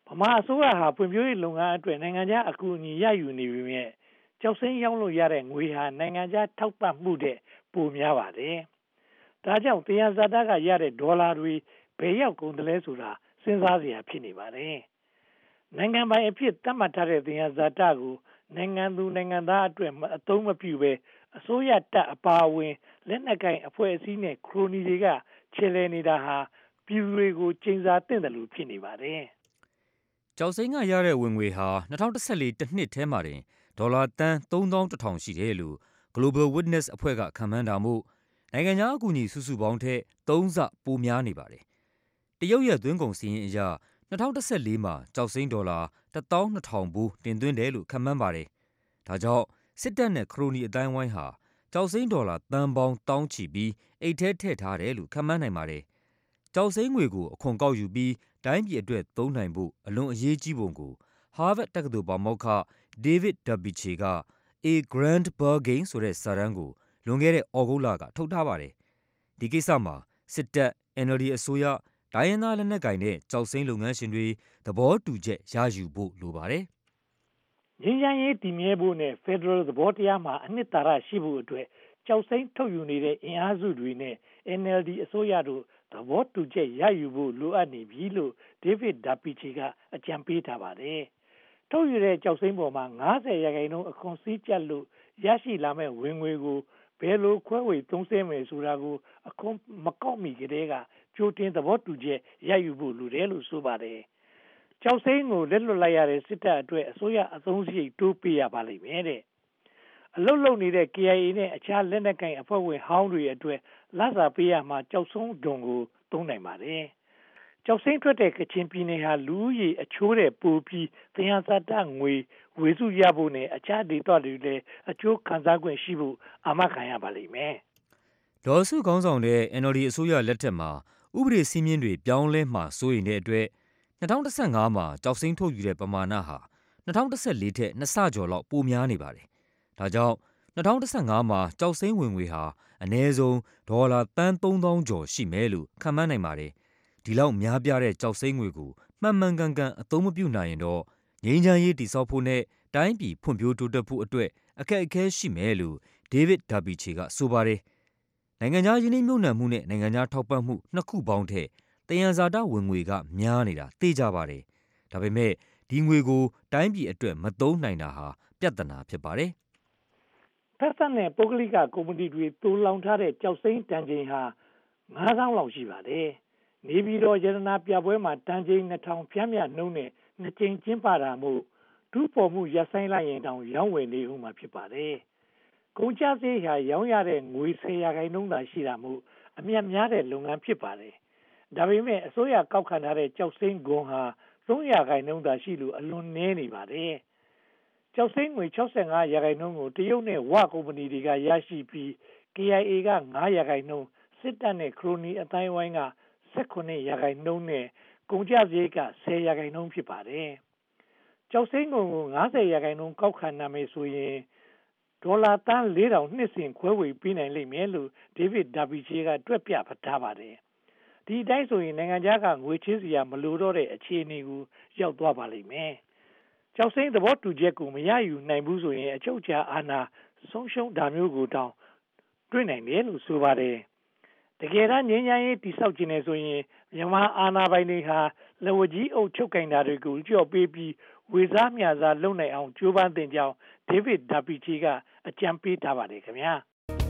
ဗမာအစိုးရဟာဖွံ့ဖြိုးရေးလုပ်ငန်းအတွက်နိုင်ငံခြားအကူအညီရယူနေပြီမြဲကျောက်စိမ်းရောင်းလို့ရတဲ့ငွေဟာနိုင်ငံခြားထောက်ပံ့မှုတဲ့ပိုများပါတယ်။ဒါကြောင့်တရားဇာတကရတဲ့ဒေါ်လာတွေဘယ်ရောက်ကုန်တယ်လဲဆိုတာစဉ်းစားစရာဖြစ်နေပါတယ်။နိုင်ငံပိုင်အဖြစ်သတ်မှတ်ထားတဲ့တရားဇာတကိုနိုင်ငံသူနိုင်ငံသားအတွက်အသုံးမပြုဘဲအစိုးရတပ်အပါအဝင်လက်နက်ကိုင်အဖွဲ့အစည်းနဲ့ခရိုနီတွေကခြေလှယ်နေတာဟာပြည်သူတွေကိုချိန်စာသင့်တယ်လို့ဖြစ်နေပါတယ်။ကျောက်စိမ်းကရတဲ့ဝင်ငွေဟာ၂၀၁၄တစ်နှစ်ထဲမှာတင်ဒေါ်လာသန်းသုံးသောင်းတစ်ထောင်ရှိတယ်လို့ Global Witness အဖွဲ့ကခန့်မှန်းတာမို့နိုင်ငံခြားအကူအညီစုစုပေါင်းထက်သုံးဆပိုများနေပါတယ်။တရုတ်ရဲ့သွင်းကုန်စာရင်းအရ၂၀၁၄မှာကျောက်စိမ်းဒေါ်လာတစ်သောင်းနှစ်ထောင်ဘူးတင်သွင်းတယ်လို့ခန့်မှန်းပါတယ်။ဒါကြောင့်စစ်တပ်နဲ့ခရိုနီအတိုင်းဝိုင်းဟာကျောက်စိမ်းဒေါ်လာသန်းပေါင်းတောင်းချီပြီးအိတ်ထဲထည့်ထားတယ်လို့ခန့်မှန်းနိုင်ပါတယ်။ကျောက်စိမ်းငွေကိုအခွန်ကောက်ယူပြီးတိုင်းပြည်အတွက်သုံးနိုင်ဖို့အလွန်အရေးကြီးပုံကို Harvard တက္ကသိုလ်ပါမောက္ခ David Dabiche က A Grand Bargain ဆိုတဲ့စာတမ်းကိုလွန်ခဲ့တဲ့ဩဂုတ်လကထုတ်ထားပါတယ်။ဒီကိစ္စမှာစစ်တပ် N L D အစိုးရတိုင်းရင်းသားလက်နက်ကိုင်တဲ့ကျောက်စိမ်းလုပ်ငန်းရှင်တွေသဘောတူချက်ရယူဖို့လိုပါတယ်။ငြိမ်းချမ်းရေးတည်မြဲဖို့နဲ့ Federal သဘောတရားမှာအနှစ်သာရရှိဖို့အတွက်ကျောက်စိမ်းထုတ်ယူနေတဲ့အင်အားစုတွေနဲ့ N L D အစိုးရတို့သဘောတူချက်ရယူဖို့လိုအပ်နေပြီလို့ David Dabiche ကအကြံပေးထားပါတယ်။ထုတ်ယူတဲ့ကျောက်စိမ်းပေါ်မှာ၅၀ရာခိုင်နှုန်းအခွန်စည်းကျပ်လို့ရရှိလာမဲ့ဝင်ငွေကိုဘယ်လိုခွဲဝေသုံးစွဲမယ်ဆိုတာကိုအခွန်မကောက်မီကတည်းကကြိုတင်သဘောတူချက်ရယူဖို့လိုတယ်လို့ဆိုပါတယ်။ကျောက်စိမ်းကိုလက်လွတ်လိုက်ရတဲ့စစ်တပ်အတွက်အစိုးရအသုံးစရိတ်တိုးပေးရပါလိမ့်မယ်တဲ့အလုတ်လုံနေတဲ့ K I A နဲ့အခြားလက်နက်ကိုင်အဖွဲ့ဝင်ဟောင်းတွေအတွက်လစာပေးရမှာကျောက်ဆုံးဒုံကိုသုံးနိုင်ပါတယ်။ကျောက်စိမ်းထွက်တဲ့ကချင်ပြည်နယ်ဟာလူဦးရေအချိုးတဲ့ပိုပြီးသယံဇာတငွေဝေစုရဖို့နဲ့အခြားဒေသတွေလည်းအကျိုးခံစား권ရှိဖို့အာမခံရပါလိမ့်မယ်။ဒေါ်စုခေါင်းဆောင်တဲ့ N L D အစိုးရလက်ထက်မှာဥပဒေစည်းမျဉ်းတွေပြောင်းလဲမှာစိုးရိမ်တဲ့အတွက်၂၀၁၅မှာကျောက်စိမ်းထုတ်ယူတဲ့ပမာဏဟာ၂၀၁၄ထက်နှစ်ဆကျော်လောက်ပိုများနေပါတယ်။ဒါကြောင့်၂၀၁၅မှာကျောက်စိမ်းဝင်ငွေဟာအနည်းဆုံးဒေါ်လာသန်းသုံးသောင်းကျော်ရှိမယ်လို့ခန့်မှန်းနိုင်ပါတယ်။ဒီလောက်များပြားတဲ့ကျောက်စိမ်းငွေကိုမှန်မှန်ကန်ကန်အသုံးမပြုနိုင်ရင်တော့ငြိမ်းချမ်းရေးတည်ဆောက်ဖို့နဲ့တိုင်းပြည်ဖွံ့ဖြိုးတိုးတက်ဖို့အတွက်အခက်အခဲရှိမယ်လို့ David Dabiche ကဆိုပါတယ်။နိုင်ငံခြားယင်းနှိမ့်မြုပ်နှံမှုနဲ့နိုင်ငံခြားထောက်ပံ့မှုနှစ်ခုပေါင်းထက်သယံဇာတဝင်ငွေကများနေတာသိကြပါတယ်။ဒါပေမဲ့ဒီငွေကိုတိုင်းပြည်အတွက်မသုံးနိုင်တာဟာပြဿနာဖြစ်ပါတယ်။ဖက်ဆက်နဲ့ပုဂ္ဂလိကကုမ္ပဏီတွေတိုးလောင်ထားတဲ့ကျောက်စိမ်းတန်ချိန်ဟာငါးသောင်းလောက်ရှိပါတယ်။နေပြည်တော်ရတနာပြပွဲမှာတန်ချိန်နှစ်ထောင်ဖြန်းမြနှုံးနဲ့နှစ်ကြိမ်ကျင်းပတာမို့ဒုပေါ်မှုရပ်ဆိုင်လိုက်ရင်တောင်ရောင်းဝယ်နေဦးမှာဖြစ်ပါတယ်။ကုန်ကျစရိတ်ဟာရောင်းရတဲ့ငွေဆယ်ရာခိုင်နှုန်းသာရှိတာမို့အမြတ်များတဲ့လုပ်ငန်းဖြစ်ပါတယ်။ဒါပေမဲ့အစိုးရကောက်ခံထားတဲ့ကျောက်စိမ်းဂွန်ဟာသုံးရာခိုင်နှုန်းသာရှိလို့အလွန်နည်းနေပါတယ်။ကျောက်စိမ်းငွေ၆၅ရာခိုင်နှုန်းကိုတရုတ်နဲ့ဝကုမ္ပဏီတွေကရရှိပြီး K I A က၅ရာခိုင်နှုန်းစစ်တပ်နဲ့ခရိုနီအတိုင်းဝိုင်းက၁၈ရာခိုင်နှုန်းနဲ့ကုန်ကျစရိတ်ကဆယ်ရာခိုင်နှုန်းဖြစ်ပါတယ်။ကျောက်စိမ်းကို၅၀ရာခိုင်နှုန်းကောက်ခံနိုင်မယ်ဆိုရင်ဒေါ်လာသန်းလေးထောင်နှစ်စဉ်ခွဲဝေပေးနိုင်လိမ့်မယ်လို့ David Dabiche ကတွက်ပြထားပါတယ်။ဒီအတိုင်းဆိုရင်နိုင်ငံခြားကငွေချေးစရာမလိုတော့တဲ့အခြေအနေကိုရောက်သွားပါလိမ့်မယ်။ကျောက်စိမ်းသဘောတူချက်ကိုမရယူနိုင်ဘူးဆိုရင်အချုပ်အခြာအာဏာဆုံးရှုံးတာမျိုးကိုတောင်တွေ့နိုင်တယ်လို့ဆိုပါတယ်။တကယ်တမ်းငြိမ်းချမ်းရေးတည်ဆောက်ခြင်းနဲ့ဆိုရင်မြန်မာအာဏာပိုင်တွေဟာလက်ဝါးကြီးအုပ်ချုပ်ကင်တာတွေကိုကြော့ပေးပြီးဝေစားမျှစားလုပ်နိုင်အောင်ကြိုးပမ်းသင့်ကြောင်း David Dabiche ကအကြံပေးထားပါတယ်ခင်ဗျာ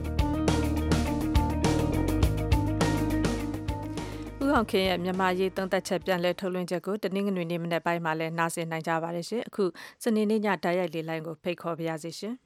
။ဦးအောင်ခင်ရဲ့မြန်မာရေးသုံးသပ်ချက်ပြန်လည်ထုတ်လွှင့်ချက်ကိုတနင်္ဂနွေနေ့မနေ့ပိုင်းမှာလည်းနားဆင်နိုင်ကြပါတယ်ရှင်။အခုစနေနေ့ညဓာတ်ရိုက်လေးလိုင်းကိုဖိတ်ခေါ်ပါရစေရှင်။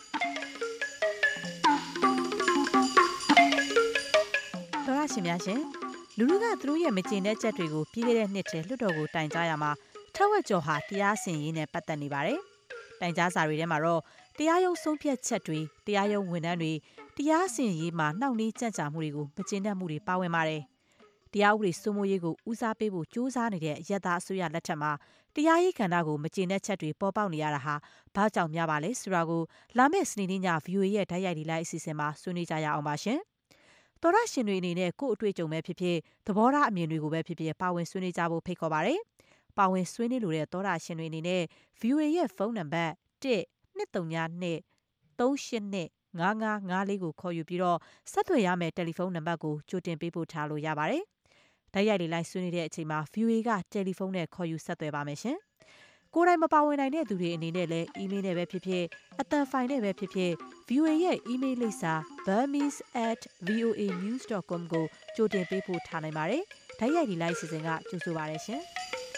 တော်ရရှင်များရှင်လူလူကသူတို့ရဲ့မကျေနပ်ချက်တွေကိုပြီးခဲ့တဲ့နှစ်ထဲလွှတ်တော်ကိုတိုင်ကြားရမှာထက်ဝက်ကျော်ဟာတရားစီရင်ရေးနဲ့ပတ်သက်နေပါတယ်။တိုင်ကြားစာတွေထဲမှာတော့တရားရုံးဆုံးဖြတ်ချက်တွေတရားရုံးဝန်ထမ်းတွေတရားစီရင်ရေးမှာနှောင့်နှေးကြန့်ကြာမှုတွေကိုမကျေနပ်မှုတွေပါဝင်ပါတယ်။တရားဥပဒေစိုးမိုးရေးကိုဦးစားပေးဖို့ကြိုးစားနေတဲ့ရက်သားအစိုးရလက်ထက်မှာတရားရေးကဏ္ဍကိုမကျေနပ်ချက်တွေပေါ်ပေါက်နေရတာဟာဘာကြောင့်များပါလဲဆိုတာကိုလာမယ့်စနေနေ့ည V O A ရဲ့ဓာတ်ရိုက်ဒီလိုက်အစီအစဉ်မှာဆွေးနွေးကြရအောင်ပါရှင်။တော်ရရှင်တွေအနေနဲ့ကိုယ့်အတွေ့အကြုံပဲဖြစ်ဖြစ်သဘောထားအမြင်တွေကိုပဲဖြစ်ဖြစ်ပါဝင်ဆွေးနွေးကြဖို့ဖိတ်ခေါ်ပါရစေပါဝင်ဆွေးနွေးလိုတဲ့သောတာရှင်တွေအနေနဲ့ ဗီအိုအေ ရဲ့ဖုန်းနံပါတ်one two three two three eight two five five fiveကိုခေါ်ယူပြီးတော့ဆက်သွယ်ရမယ့်တယ်လီဖုန်းနံပါတ်ကိုကြိုတင်ပေးပို့ထားလို့ရပါတယ်။တိုက်ရိုက်လေလိုက်ဆွေးနွေးတဲ့အချိန်မှာ ဗီအိုအေ ကတယ်လီဖုန်းနဲ့ခေါ်ယူဆက်သွယ်ပါမယ်ရှင်။ကိုယ်တိုင်မပါဝင်နိုင်တဲ့သူတွေအနေနဲ့လည်း email နဲ့ပဲဖြစ်ဖြစ်အသံဖိုင်နဲ့ပဲဖြစ်ဖြစ် ဗီအိုအေ ရဲ့ email လိပ်စာ burmese at voa news dot com ကိုကြိုတင်ပေးပို့ထားနိုင်ပါတယ်။တိုက်ရိုက်လေလိုက်စီစဉ်ကကြိုဆိုပါရရှင်။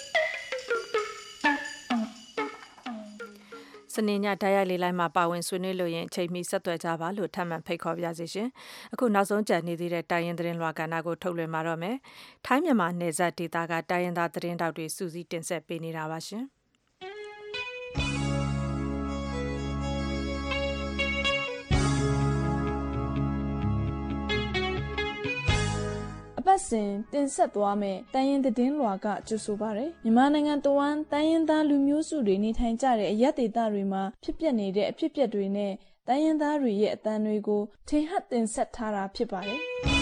စနေညတိုက်ရိုက်လေးလိုက်မှာပါဝင်ဆွေးနွေးလို့ရင်အချိန်မီဆက်သွယ်ကြပါလို့ထပ်မံဖိတ်ခေါ်ပါရစေရှင်။အခုနောက်ဆုံးကြံနေသေးတဲ့တိုင်းရင်းသတင်းလွှာကဏ္ဍကိုထုတ်လွှင့်မှာတော့မယ်။ထိုင်းမြန်မာနယ်စပ်ဒေသကတိုင်းရင်းသားသတင်းတောက်တွေစူးစီးတင်ဆက်ပေးနေတာပါရှင်။ပတ်စဉ်တင်ဆက်သွားမယ်တိုင်းရင်းသတင်းလွှာကကြိုဆိုပါရယ်မြန်မာနိုင်ငံတဝန်းတိုင်းရင်းသားလူမျိုးစုတွေနေထိုင်ကြတဲ့အရက်ဒေသတွေမှာဖြစ်ပျက်နေတဲ့အဖြစ်အပျက်တွေနဲ့တိုင်းရင်းသားတွေရဲ့အသံတွေကိုထင်ဟပ်တင်ဆက်ထားတာဖြစ်ပါတယ်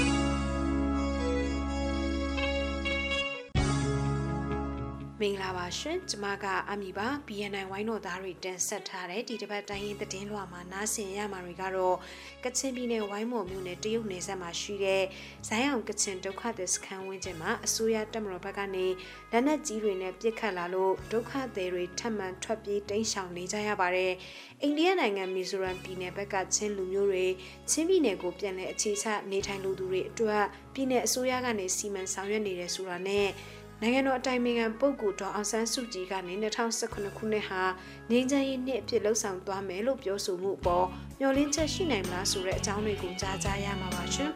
မင်္ဂလာပါရှင်ကျမကအမီပါ ဘီ အန် အိုင် ဝိုင်းတော်သားတွေတင်ဆက်ထားတဲ့ဒီတစ်ပတ်တိုင်းရင်းသတင်းလွှာမှာနားဆင်ရမှာတွေကတော့ကချင်ပြည်နယ်ဝိုင်းမော်မြို့နယ်တရုတ်နယ်စပ်မှာရှိတဲ့ဇိုင်းအောင်ကချင်ဒုက္ခသည်စခန်းဝင်းကျင်မှာအစိုးရတပ်မတော်ဘက်ကနေလက်နက်ကြီးတွေနဲ့ပစ်ခတ်လာလို့ဒုက္ခသည်တွေထပ်မံထွက်ပြေးတိမ်းရှောင်နေကြရပါတယ်အိန္ဒိယနိုင်ငံမီဇိုရမ်ပြည်နယ်ဘက်ကချင်းလူမျိုးတွေချင်းပြည်နယ်ကိုပြန်လည်အခြေချနေထိုင်လူသူတွေအတွက်ပြည်နယ်အစိုးရကနေစီမံဆောင်ရွက်နေတယ်ဆိုတာနဲ့နိုင်ငံတော်အတိုင်ပင်ခံပုဂ္ဂိုလ်ဒေါ်အောင်ဆန်းစုကြည်ကနေ၂၀၁၇ခုနှစ်ဟာငြိမ်းချမ်းရေးနှစ်အဖြစ်လှုပ်ဆောင်သွားမယ်လို့ပြောဆိုမှုအပေါ်မျှော်လင့်ချက်ရှိနိုင်မလားဆိုတဲ့အကြောင်းတွေကိုကြားကြရမှာပါရှင်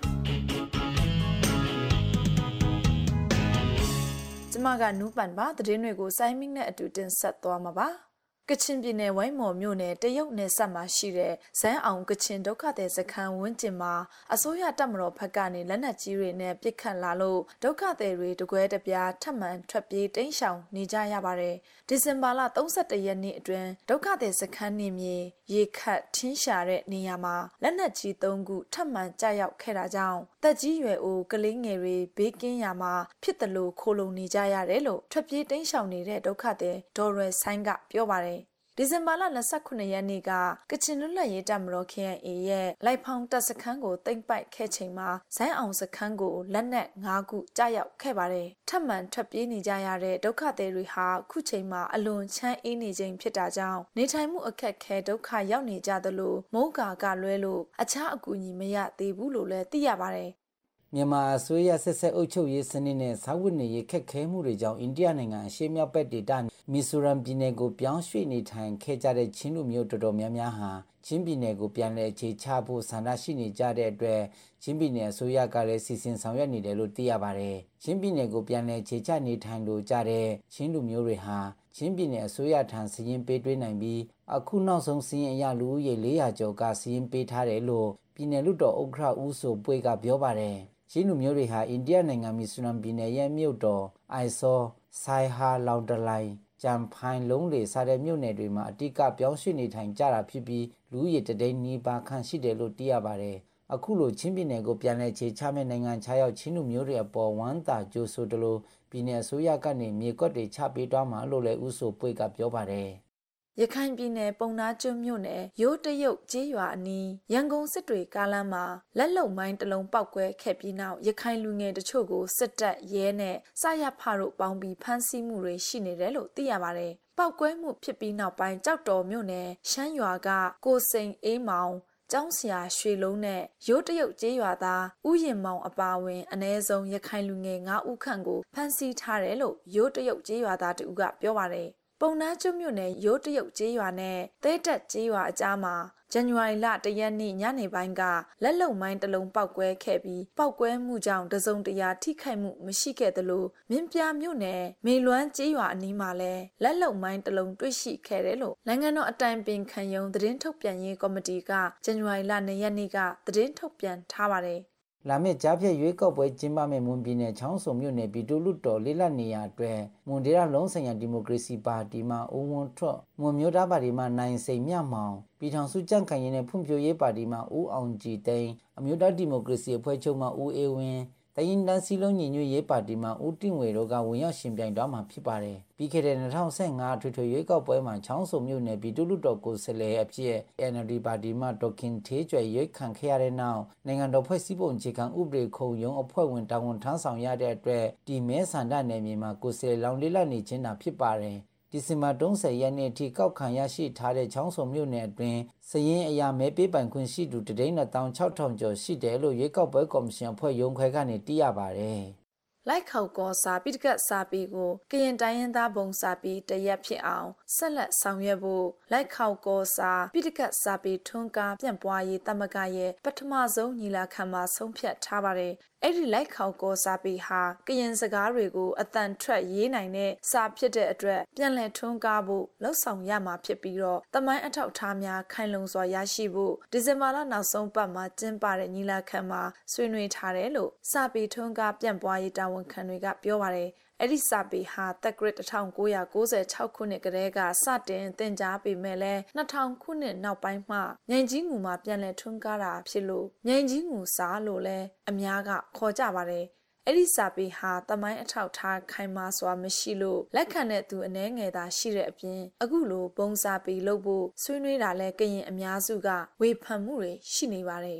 ။ကျမကနူးပန်ပါသတင်းတွေကိုစိုင်းမင်းနဲ့အတူတင်ဆက်သွားမှာပါ။ကချင်ပြည်နယ်ဝိုင်းမော်မြို့နယ်တရုတ်နယ်စပ်မှာရှိတဲ့ဇန်းအောင်ကချင်ဒုက္ခသည်စခန်းဝန်းကျင်မှာအစိုးရတပ်မတော်ဘက်ကနေလက်နက်ကြီးတွေနဲ့ပစ်ခတ်လာလို့ဒုက္ခသည်တွေတကွဲတပြားထပ်မံထွက်ပြေးတိမ်းရှောင်နေကြရပါတယ်။ဒီဇင်ဘာလ၃၁ရက်နေ့အတွင်းဒုက္ခသည်စခန်းနေမြေရေခတ်ထင်းရှာတဲ့နေရာမှာလက်နက်ကြီး၃ခုထပ်မံကျရောက်ခဲ့တာကြောင့်တက်ကြီးရွယ်အိုကလေးငယ်တွေဘေးကင်းရာမှာဖြစ်တယ်လို့ခိုလုံနေကြရတယ်လို့ထွက်ပြေးတိမ်းရှောင်နေတဲ့ဒုက္ခသည်ဒေါ်ရွယ်ဆိုင်ကပြောပါတယ်ဒီဇင်ဘာလ၂၉ရက်နေ့ကကချင်လွတ်လပ်ရေးတပ်မတော် K I A ရဲ့လိုက်ဖောင်းတပ်စခန်းကိုသိမ်းပိုက်ခဲ့ချိန်မှာဇိုင်းအောင်စခန်းကိုလက်နက်၅ခုကြားရောက်ခဲ့ပါတယ်။ထပ်မံထွက်ပြေးနေကြရတဲ့ဒုက္ခသည်တွေဟာခုချိန်မှာအလွန်ချမ်းအေးနေချိန်ဖြစ်တာကြောင့်နေထိုင်မှုအခက်အခဲဒုက္ခရောက်နေကြသလိုမိုးကာကလွဲလို့အခြားအကူအညီမရသေးဘူးလို့လည်းသိရပါတယ်။မြန်မာအစိုးရဆက်ဆက်အုပ်ချုပ်ရေးစနစ်နဲ့စာဝတ်နေရေးခက်ခဲမှုတွေကြောင့်အိန္ဒိယနိုင်ငံအရှေ့မြောက်ဘက်ဒေသမီဇိုရမ်ပြည်နယ်ကိုပြောင်းရွှေ့နေထိုင်ခဲ့ကြတဲ့ချင်းလူမျိုးတော်တော်များများဟာချင်းပြည်နယ်ကိုပြန်လည်အခြေချဖို့ဆန္ဒရှိနေကြတဲ့အတွက်ချင်းပြည်နယ်အစိုးရကလည်းစီစဉ်ဆောင်ရွက်နေတယ်လို့သိရပါတယ်။ချင်းပြည်နယ်ကိုပြန်လည်အခြေချနေထိုင်လို့ကြတဲ့ချင်းလူမျိုးတွေဟာချင်းပြည်နယ်အစိုးရထံစီရင်ပေးသွင်းနိုင်ပြီးအခုနောက်ဆုံးစီရင်အရလူဦးရေ၄ရာကျော်ကစီရင်ပေးထားတယ်လို့ပြည်နယ်လူတော်ဥက္ကဋ္ဌဦးဆိုပွေကပြောပါတယ်။ချင်းလူမျိုးတွေဟာအိန္ဒိယနိုင်ငံမီဇိုရမ်ပြည်နယ်ရဲ့မြို့တော်အိုင်ဆောဆိုင်ဟာလောင်တလိုင်ဂျမ်ဖိုင်လုံးလေစားတဲ့မြို့နယ်တွေမှာအတိကပြောင်းရွှေ့နေထိုင်ကြတာဖြစ်ပြီးလူဦးရေတသိန်းနီးပါးခန့်ရှိတယ်လို့သိရပါတယ်။အခုလိုချင်းပြည်နယ်ကိုပြန်လည်ခြေချမဲ့နိုင်ငံခြားရောက်ချင်းလူမျိုးတွေအပေါ်ဝမ်းသာကြိုဆိုတယ်လို့ပြည်နယ်အစိုးရကနေမြေကွက်တွေချပေးသွားမှာလို့လည်းဦးဆိုပွေကပြောပါတယ်။ရခိုင်ပြည်နယ်ပုံနာကျွန်းမြို့နယ်ရိုးတရုတ်ကျေးရွာအနီးရန်ကုန်စစ်တွေကားလမ်းမှာလက်လုံမိုင်းတစ်လုံးပောက်ကွဲခဲ့ပြီးနောက်ရခိုင်လူငယ်တချို့ကိုစစ်တပ်ရဲနဲ့စရဖတို့ပေါင်းပြီးဖမ်းဆီးမှုတွေရှိနေတယ်လို့သိရပါတယ်။ပောက်ကွဲမှုဖြစ်ပြီးနောက်ပိုင်းကြောက်တော်မြို့နယ်ရှမ်းရွာကကိုစိန်အေးမောင်ကျောင်းဆရာရွှေလုံးနဲ့ရိုးတရုတ်ကျေးရွာသားဥယျင်မောင်အပါဝင်အ ਨੇ ဆုံးရခိုင်လူငယ်၅ဦးခန့်ကိုဖမ်းဆီးထားတယ်လို့ရိုးတရုတ်ကျေးရွာသားတူကပြောပါတယ်။ပုံနာကျွမြို့နယ်ရိုးတရုတ်ကျေးရွာနဲ့သဲတက်ကျေးရွာအကြားမှာဇန်နဝါရီလတရက်နေ့ညနေပိုင်းကလက်လုံမိုင်းတစ်လုံးပောက်ကွဲခဲ့ပြီးပောက်ကွဲမှုကြောင့်တစုံတရာထိခိုက်မှုမရှိခဲ့သလိုမင်းပြမြို့နယ်မေလွမ်းကျေးရွာအနီးမှာလည်းလက်လုံမိုင်းတစ်လုံးတွေ့ရှိခဲ့တယ်လို့နိုင်ငံတော်အတိုင်ပင်ခံရုံးသတင်းထုတ်ပြန်ရေးကော်မတီကဇန်နဝါရီလ၂ရက်နေ့ကသတင်းထုတ်ပြန်ထားပါတယ်လာမယ့်ကြားဖြတ်ရွေးကောက်ပွဲကျင်းပမယ့်မွန်ပြည်နယ်ချောင်းစုံမြို့နယ်ပြည်သူ့လွှတ်တော်လေးလက်နေရာအတွက်မွန်ဒေသလုံးဆိုင်ရာဒီမိုကရေစီပါတီမှဦးဝန်းထွတ်မွန်မျိုးသားပါတီမှနိုင်စိန်မြမောင်ပြည်ထောင်စုကြံ့ခိုင်ရေးနဲ့ဖွံ့ဖြိုးရေးပါတီမှဦးအောင်ကြည်သိန်းအမျိုးသားဒီမိုကရေစီအဖွဲ့ချုပ်မှဦးအေးဝင်းတိုင်းရင်းသားစည်းလုံးညီညွတ်ရေးပါတီမှဦးတင့်ဝေတို့ကဝင်ရောက်ရှင်ပြိုင်တော့မှာဖြစ်ပါတယ်ပြီးခဲ့တဲ့၂၀၁၅ထွေထွေရွေးကောက်ပွဲမှာချောင်းစုံမြို့နယ်ပြည်သူ့လွှတ်တော်ကိုယ်စားလှယ်အဖြစ် N L D ပါတီမှဒေါခင်ထေးကျွယ်ရွေးခံခဲ့ရတဲ့နောက်နိုင်ငံတော်ဖွဲ့စည်းပုံအခြေခံဥပဒေခုံရုံးအဖွဲ့ဝင်တာဝန်ထမ်းဆောင်ရတဲ့အတွက်ဒီမဲဆန္ဒနယ်မြေမှာကိုယ်စားလှယ်လောင်လေးလနေခြင်းတာဖြစ်ပါတယ်ဒီဇင်ဘာ၃၀ရက်နေ့အထိကောက်ခံရရှိထားတဲ့ချောင်းစုံမြို့နယ်အတွင်းစရင်အရာမဲပေးပိုင်ခွင့်ရှိသူတသိန်းနှစ်သောင်းခြောက်ထောင်ကျော်ရှိတယ်လို့ရွေးကောက်ပွဲကော်မရှင်အဖွဲ့ရုံးခွဲကနေသိရပါတယ်လိုက်ခေါကောစာပိတကတ်စာပေကိုကရင်တိုင်းရင်းသားဘုံစာပေတရက်ဖြစ်အောင်ဆက်လက်ဆောင်ရွက်ဖို့လိုက်ခေါကောစာပိတကတ်စာပေထွန်းကားပြန့်ပွားရေးတမကရဲ့ပထမဆုံးညီလာခံမှာဆုံးဖြတ်ထားပါတယ်အဲ့ဒီလိုက်ခေါကောစာပေဟာကရင်စကားတွေကိုအတန်ထွက်ရေးနိုင်တဲ့စာဖြစ်တဲ့အတွက်ပြန်လည်ထွန်းကားဖို့လှုံ့ဆော်ရမှာဖြစ်ပြီးတော့တမိုင်းအထောက်အထားများခိုင်လုံစွာရရှိဖို့ဒီဇင်ဘာလနောက်ဆုံးပတ်မှာကျင်းပတဲ့ညီလာခံမှာဆွေးနွေးထားတယ်လို့စာပေထွန်းကားပြန့်ပွားရေးတာဝန်ခံတွေကပြောပါတယ်အဲ့ဒီစာပေဟာတက္ကရာ၁၉၉၆ခုနှစ်ကတည်းကစတင်သင်ကြားပေမဲ့လည်း၂၀၀၀ခုနှစ်နောက်ပိုင်းမှမြိုင်ကြီးငူမှာပြန်လည်ထွန်းကားတာဖြစ်လို့မြိုင်ကြီးငူစာလို့လည်းအများကခေါ်ကြပါတယ်အဲ့ဒီစာပေဟာတမိုင်းအထောက်ထားခိုင်မာစွာမရှိလို့လက်ခံတဲ့သူအနည်းငယ်သာရှိတဲ့အပြင်အခုလိုဘုံစာပေလုပ်ဖို့ဆွေးနွေးတာလဲကရင်အများစုကဝေဖန်မှုတွေရှိနေပါတယ်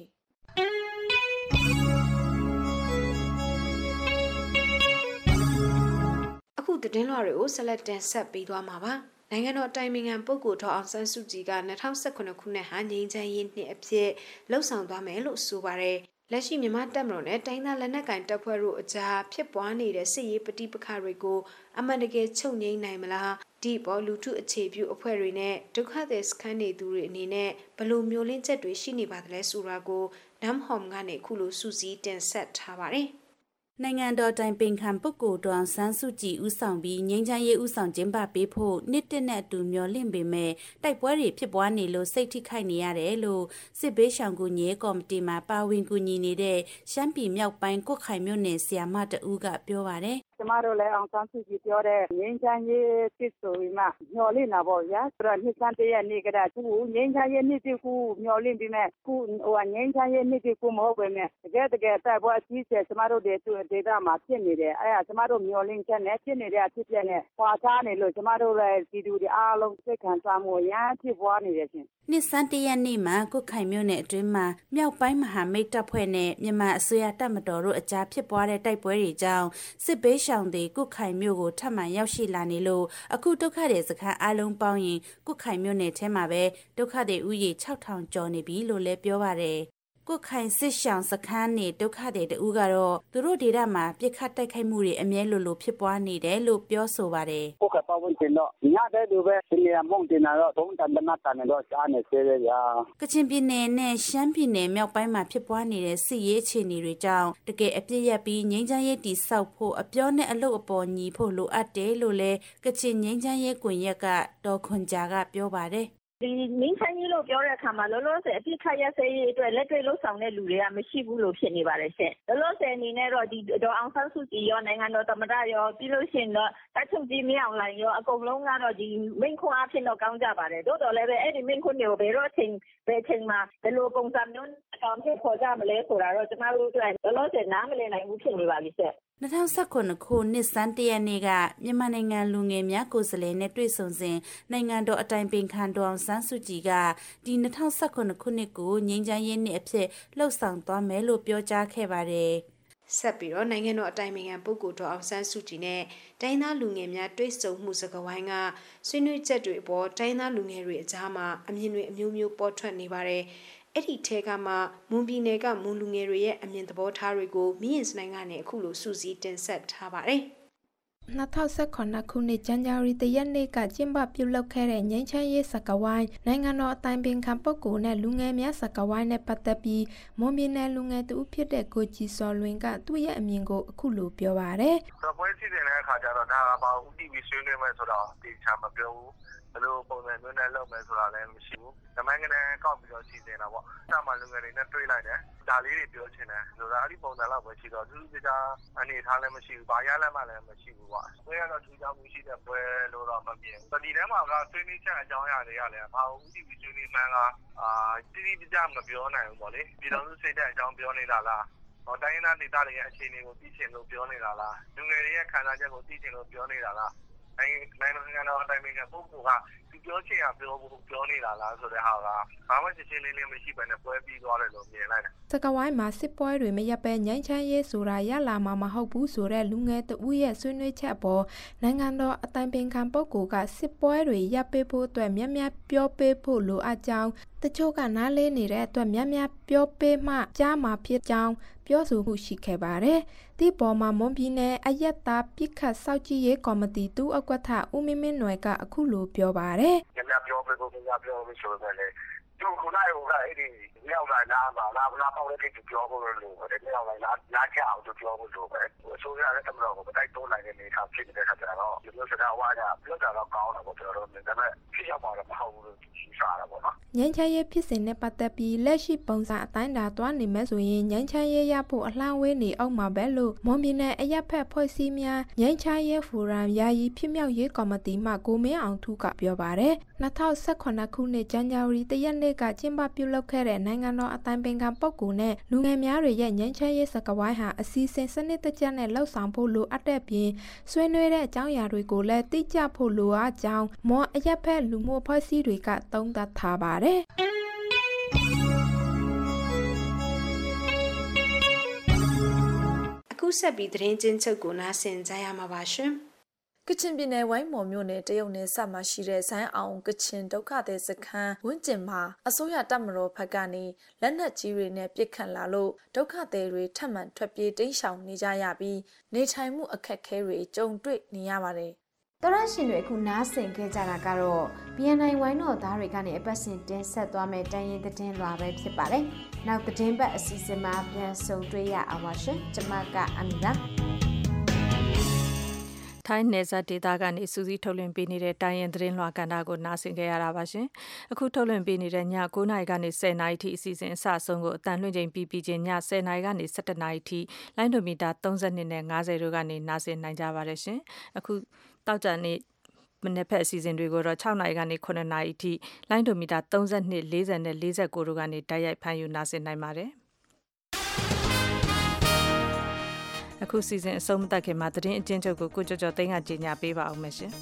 အခုသတင်းလွှာတွေကိုဆက်လက်တင်ဆက်ပေးသွားမှာပါနိုင်ငံတော်တိုင်ပင်ခံပုဂ္ဂိုလ်ဒေါ်အောင်ဆန်းစုကြည်က၂၀၁၈ခုနှစ်ဟာငြိမ်းချမ်းရေးနှစ်အဖြစ်လှုပ်ဆောင်သွားမယ်လို့ဆိုပါတယ်လက်ရှိမြန်မာတပ်မတော်နဲ့တိုင်းသားလက်နက်ကိုင်တပ်ဖွဲ့တို့အကြားဖြစ်ပွားနေတဲ့စစ်ရေးပဋိပက္ခတွေကိုအမှန်တကယ်ချုပ်ငြိမ်းနိုင်မလားဒီပေါ်လူထုအခြေပြုအဖွဲ့တွေနဲ့ဒုက္ခသည်စခန်းနေသူတွေအနေနဲ့ဘလို့မျိုးလင်းချက်တွေရှိနေပါသလဲဆိုတာကိုနမ်ဟောမ်ကနေခုလိုစူးစီးတင်ဆက်ထားပါတယ်နိုင်ငံတော်တိုင်ပင်ခံပုဂ္ဂိုလ်ဒေါ်အောင်ဆန်းစုကြည်ဦးဆောင်ပြီးငြိမ်းချမ်းရေးဦးဆောင်ကျင်းပပေးဖို့နှစ်တစ်နဲ့အတူမျှော်လင့်ပေမဲ့တိုက်ပွဲတွေဖြစ်ပွားနေလို့စိတ်ထိခိုက်နေရတယ်လို့စစ်ဘေးရှောင်ကူညီရေးကော်မတီမှာပါဝင်ကူညီနေတဲ့ရှမ်းပြည်မြောက်ပိုင်းကွတ်ခိုင်မြို့နယ်ဆရာမတဦးကပြောပါတယ်ကျမတို့လည်းအောင်ဆန်းစုကြည်ပြောတဲ့ငြိမ်းချမ်းရေးဖြစ်ဆိုပြီးမှမျှော်လင့်တာပေါ့ဗျာဆိုတော့နှစ်ဆန်းတရက်နေ့ကတည်းကသူငြိမ်းချမ်းရေးနှစ်တစ်ခုမျှော်လင့်ပြီးမှခုဟိုငြိမ်းချမ်းရေးနှစ်တစ်ခုမဟုတ်ပဲနဲ့တကယ်တကယ်တိုက်ပွဲအကြီးကျယ်ကျမတို့ဒေသမှာဖြစ်နေတယ်အဲ့ဒါကျမတို့မျှော်လင့်ချက်နဲ့ဖြစ်နေတဲ့အဖြစ်ပြက်နဲ့ပွာချနေလို့ကျမတို့လည်းဒီလူတွေအားလုံးစိတ်ခံစားမှုရမ်းဖြစ်ပွားနေတယ်ရှင်နှစ်ဆန်းတရက်နေ့မှာကွတ်ခိုင်မြို့နယ်အတွင်းမှာမြောက်ပိုင်းမဟာမိတ်တပ်ဖွဲ့နဲ့မြန်မာအစိုးရတပ်မတော်တို့အကြားဖြစ်ပွားတဲ့တိုက်ပွဲတွေကြောင့်စစ်ဘေးရှောင်တွေကွတ်ခိုင်မြို့ကိုထပ်မံရောက်ရှိလာနေလို့အခုဒုက္ခတွေစခန်းအလုံးပေါင်းရင်ကွတ်ခိုင်မြို့နယ်ထဲမှာပဲဒုက္ခတွေဥယျာဉ်၆ထောင်ကျော်နေပြီလို့လည်းပြောပါတယ်ကွတ်ခိုင်စစ်ရှောင်စခန်းနေဒုက္ခတွေတူကတော့သူတို့ဒေသမှာပြစ်ခတ်တိုက်ခိုက်မှုတွေအမြဲလိုလိုဖြစ်ပွားနေတယ်လို့ပြောဆိုပါတယ်။ကွတ်ခိုင်ပတ်ဝန်းကျင်တော့ညတဲ့လူပဲဒီနေရာမုံတင်တာတော့သုံးတန်တနတ်တန်တော့ကြားနေသေးတယ်ဗျာ။ကချင်ပြည်နယ်နဲ့ရှမ်းပြည်နယ်မြောက်ပိုင်းမှာဖြစ်ပွားနေတဲ့စစ်ရေးအခြေအနေတွေကြောင့်တကယ်အပြစ်ရပြီးငြိမ်းချမ်းရေးတည်ဆောက်ဖို့အပြောနဲ့အလုပ်အပေါ်ညီဖို့လိုအပ်တယ်လို့လည်းကချင်ငြိမ်းချမ်းရေးကွန်ရက်ကဒေါ်ခွန်ဂျာကပြောပါတယ်ဒီငင်းချမ်းကြီးလို့ပြောတဲ့အခါမှာလောလောဆယ်အပြစ်ခတ်ရစေးရေးအတွက်လက်တွေ့လှုပ်ဆောင်တဲ့လူတွေကမရှိဘူးလို့ဖြစ်နေပါတယ်ရှင်။လောလောဆယ်အနေနဲ့တော့ဒီဒေါ်အောင်ဆန်းစုကြည်ရောနိုင်ငံတော်သမ္မတရောပြီးလို့ရှိရင်တော့တပ်ချုပ်ကြီးမင်းအောင်လှိုင်ရောအကုန်လုံးကတော့ဒီမိန့်ခွန်းအဖြစ်တော့ကောင်းကြပါတယ်။သို့တော်လည်းပဲအဲ့ဒီမိန့်ခွန်းတွေကိုဘယ်တော့ချိန်ဘယ်ချိန်မှာဘယ်လိုပုံစံမျိုးအကောင်အထည်ဖော်ကြမလဲဆိုတာတော့ကျမတို့အတွက်လောလောဆယ်နားမလည်နိုင်ဘူးဖြစ်နေပါပြီရှင်။၂၀၁၇ခုနှစ်ဆန်းတရက်နေ့ကမြန်မာနိုင်ငံလူငယ်များကိုယ်စားလှယ်နဲ့တွေ့ဆုံစဉ်နိုင်ငံတော်အတိုင်ပင်ခံဒေါ်အောင်ဆန်းစုကြည်ကဒီ၂၀၁၇ခုနှစ်ကိုငြိမ်းချမ်းရေးနှစ်အဖြစ်လှုပ်ဆောင်သွားမယ်လို့ပြောကြားခဲ့ပါတယ်။ဆက်ပြီးတော့နိုင်ငံတော်အတိုင်ပင်ခံပုဂ္ဂိုလ်ဒေါ်အောင်ဆန်းစုကြည်နဲ့တိုင်းသားလူငယ်များတွေ့ဆုံမှုစကားဝိုင်းကဆွေးနွေးချက်တွေအပေါ်တိုင်းသားလူငယ်တွေအကြားမှာအမြင်တွေအမျိုးမျိုးပေါ်ထွက်နေပါတယ်။အဲ့ဒီထဲကမှမွန်ပြည်နယ်ကမွန်လူငယ်တွေရဲ့အမြင်သဘောထားတွေကိုမြင့်စနိုင်ကနေအခုလိုစူးစီးတင်ဆက်ထားပါတယ်။၂၀၁၇ခုနှစ်ဇန်နဝါရီလရက်နေ့ကကျင်းပပြုလုပ်ခဲ့တဲ့ငြိမ်းချမ်းရေးစကားဝိုင်းနိုင်ငံတော်အတိုင်ပင်ခံပုဂ္ဂိုလ်နဲ့လူငယ်များစကားဝိုင်းနဲ့ပတ်သက်ပြီးမွန်ပြည်နယ်လူငယ်တူဖြစ်တဲ့ကိုကြည်စော်လွင်ကသူ့ရဲ့အမြင်ကိုအခုလိုပြောပါတယ်။ဆိုပွဲစီစဉ်တဲ့အခါကျတော့ဒါကဘာဥတီပြီးဆွေးနွေးမယ်ဆိုတော့ဒီချာမပြောဘူး။ဘယ်လိုပုံစံမျိုးနဲ့လုပ်မယ်ဆိုတာလည်းမရှိဘူး။တမိုင်းကနေကောက်ပြီးတော့စီစဉ်တာပေါ့။ဒါမှလူငယ်တွေနဲ့တွေ့လိုက်တယ်။ဒါလေးတွေပြောချင်တယ်။ဆိုတာအဲ့ဒီပုံစံလောက်ပဲရှိတော့သူတို့ကအနေထားလည်းမရှိဘူး။ဘာရလက်မှလည်းမရှိဘူးပေါ့။ပွဲကတော့ထူးခြားမှုရှိတဲ့ပွဲလို့တော့မမြင်ဘူး။ဒီထဲမှာကဆွေးနွေးချက်အကြောင်းအရာတွေကလည်းဘာဥတီပြီးဆွေးနွေးမှန်းကအာတိတိကျကျမပြောနိုင်ဘူးပေါ့လေ။ပြည်တော်စုစိတ်တဲ့အကြောင်းပြောနေတာလား။တိုင်းရင်းသားဒေသတွေရဲ့အခြေအနေကိုသိချင်လို့ပြောနေတာလားလူငယ်တွေရဲ့ခံစားချက်ကိုသိချင်လို့ပြောနေတာလားနိုင်ငံနိုင်ငံတော်အတိုင်းအမြံပုဂ္ဂိုလ်ကသူပြောချင်တာပြောဖို့ပြောနေတာလားဆိုတဲ့ဟာကဘာမှရှင်းရှင်းလင်းလင်းမရှိဘဲနဲ့ပွဲပြီးသွားတယ်လို့မြင်လိုက်တယ်စကဝိုင်းမှာစစ်ပွဲတွေမရပ်ပဲငြိမ်းချမ်းရေးဆိုတာရလာမှာမဟုတ်ဘူးဆိုတဲ့လူငယ်တဦးရဲ့ဆွေးနွေးချက်ပေါ်နိုင်ငံတော်အတိုင်ပင်ခံပုဂ္ဂိုလ်ကစစ်ပွဲတွေရပ်ပေးဖို့အတွက်မြတ်မြတ်ပြောပေးဖို့လိုအပ်ကြောင်းတချို့ကနားလေးနေတဲ့အတွက်မြတ်မြတ်ပြောပေးမှကြားမှာဖြစ်ကြောင်းပြောဆိုမှုရှိခဲ့ပါတယ်။ဒီပေါ်မှာမွန်ပြည်နယ်အယက်သားပြစ်ခတ်စောက်ကြည့်ရေးကော်မတီတူဥက္ကဋ္ဌဦးမင်းမင်းနွယ်ကအခုလိုပြောပါတယ်။မြတ်မြတ်ပြောပေးဖို့မြတ်မြတ်ပြောပေးဆိုတော့လေသူခုနကဟိုကအဲ့ဒီရောက်လာလာပါလာလာပေါ့လေသူပြောဖို့လို့တယ်ရောက်လာလာလာချအောင်သူပြောဖို့လို့ပဲအစိုးရရဲ့တမတော်ကိုတိုက်တွန်းနိုင်တဲ့နေထားဖြစ်နေတဲ့ခါကျတော့ဒီလိုစကားဝါကြပြောတာတော့ကောင်းတာပေါ့ကျွန်တော်တို့ဒါပေမဲ့ဖြစ်ရမှာတော့မဟုတ်ဘူးလို့ရှိစားတာပေါ့နော်ငြိမ်းချမ်းရေးဖြစ်စဉ်နဲ့ပတ်သက်ပြီးလက်ရှိပုံစံအတိုင်းတာသွားနေမယ်ဆိုရင်ငြိမ်းချမ်းရေးရဖို့အလှမ်းဝေးနေအောင်မှာပဲလို့မွန်ပြည်နယ်အရက်ဖက်ဖွဲ့စည်းများငြိမ်းချမ်းရေးဖိုရမ်ယာယီဖြစ်မြောက်ရေးကော်မတီမှကိုမင်းအောင်ထူးကပြောပါတယ်၂၀၁၈ခုနှစ်ဇန်နဝါရီတရက်နေ့ကကျင်းပပြုလုပ်ခဲ့တဲ့နိုင်ငံတော်အတိုင်ပင်ခံပုဂ္ဂိုလ်နဲ့လူငယ်များတွေရဲ့ငြိမ်းချမ်းရေးစကားဝိုင်းဟာအစီအစဉ်စနစ်တကျနဲ့လှုပ်ဆောင်ဖို့လိုအပ်တဲ့ပြင်ဆွေးနွေးတဲ့အကြောင်းအရာတွေကိုလည်းသိကြဖို့လိုအပ်ကြောင်းမွန်အရက်ဖက်လူမှုအဖွဲ့အစည်းတွေကသုံးသပ်ထားပါတယ်အခုဆက်ပြီးသတင်းချင်းချုပ်ကိုနားဆင်ကြရမှာပါရှင်ကချင်ပြည်နယ်ဝိုင်းမော်မြို့နယ်တရုတ်နယ်စပ်မှာရှိတဲ့ဇိုင်းအောင်ကချင်ဒုက္ခသည်စခန်းဝန်းကျင်မှာအစိုးရတပ်မတော်ဘက်ကနေလက်နက်ကြီးတွေနဲ့ပစ်ခတ်လာလို့ဒုက္ခသည်တွေထပ်မံထွက်ပြေးတိမ်းရှောင်နေကြရပြီးနေထိုင်မှုအခက်အခဲတွေကြုံတွေ့နေရပါတယ်။တော်ရရှင်တွေအခုနားဆင်ခဲ့ကြတာကတော့ ဘီ အန် အိုင် ဝိုင်းတော်သားတွေကနေအပတ်စဉ်တင်ဆက်သွားမယ့်တိုင်းရင်သတင်းလွှာပဲဖြစ်ပါတယ်။နောက်သတင်းပတ်အစီအစဉ်မှာပြန်ဆုံတွေ့ရအောင်ပါရှင်။ကျွန်မကအမီပါ။ထိုင်းနယ်စပ်ဒေသကနေစူးစီးထုတ်လွှင့်ပေးနေတဲ့တိုင်းရင်သတင်းလွှာကဏ္ဍကိုနားဆင်ခဲ့ရတာပါရှင်။အခုထုတ်လွှင့်ပေးနေတဲ့ည၉နာရီကနေ၁၀နာရီထိအစီအစဉ်အစအဆုံးကိုအတန်လွှင့်ချိန်ပြီးပြီးချင်းည၁၀နာရီကနေ၁၁နာရီထိလိုင်းဒိုမီတာ၃၂နဲ့၅၀တို့ကနေနားဆင်နိုင်ကြပါတယ်ရှင်။အခုတောက်ကြနေ့မနေ့ဖက်အစီအစဉ်တွေကိုတော့၆နာရီကနေ9နာရီထိလိုင်းဒိုမီတာ၃၂ ၄၀နဲ့၄၉တို့ကနေတိုက်ရိုက်ဖမ်းယူနားဆင်နိုင်ပါတယ်။အခုစီစဉ်အဆုံးမတက်ခင်မှာသတင်းအကျဉ်းချုပ်ကိုကိုကျော်ကျော်သိန်းကကြေညာပေးပါအောင်မယ်ရှင်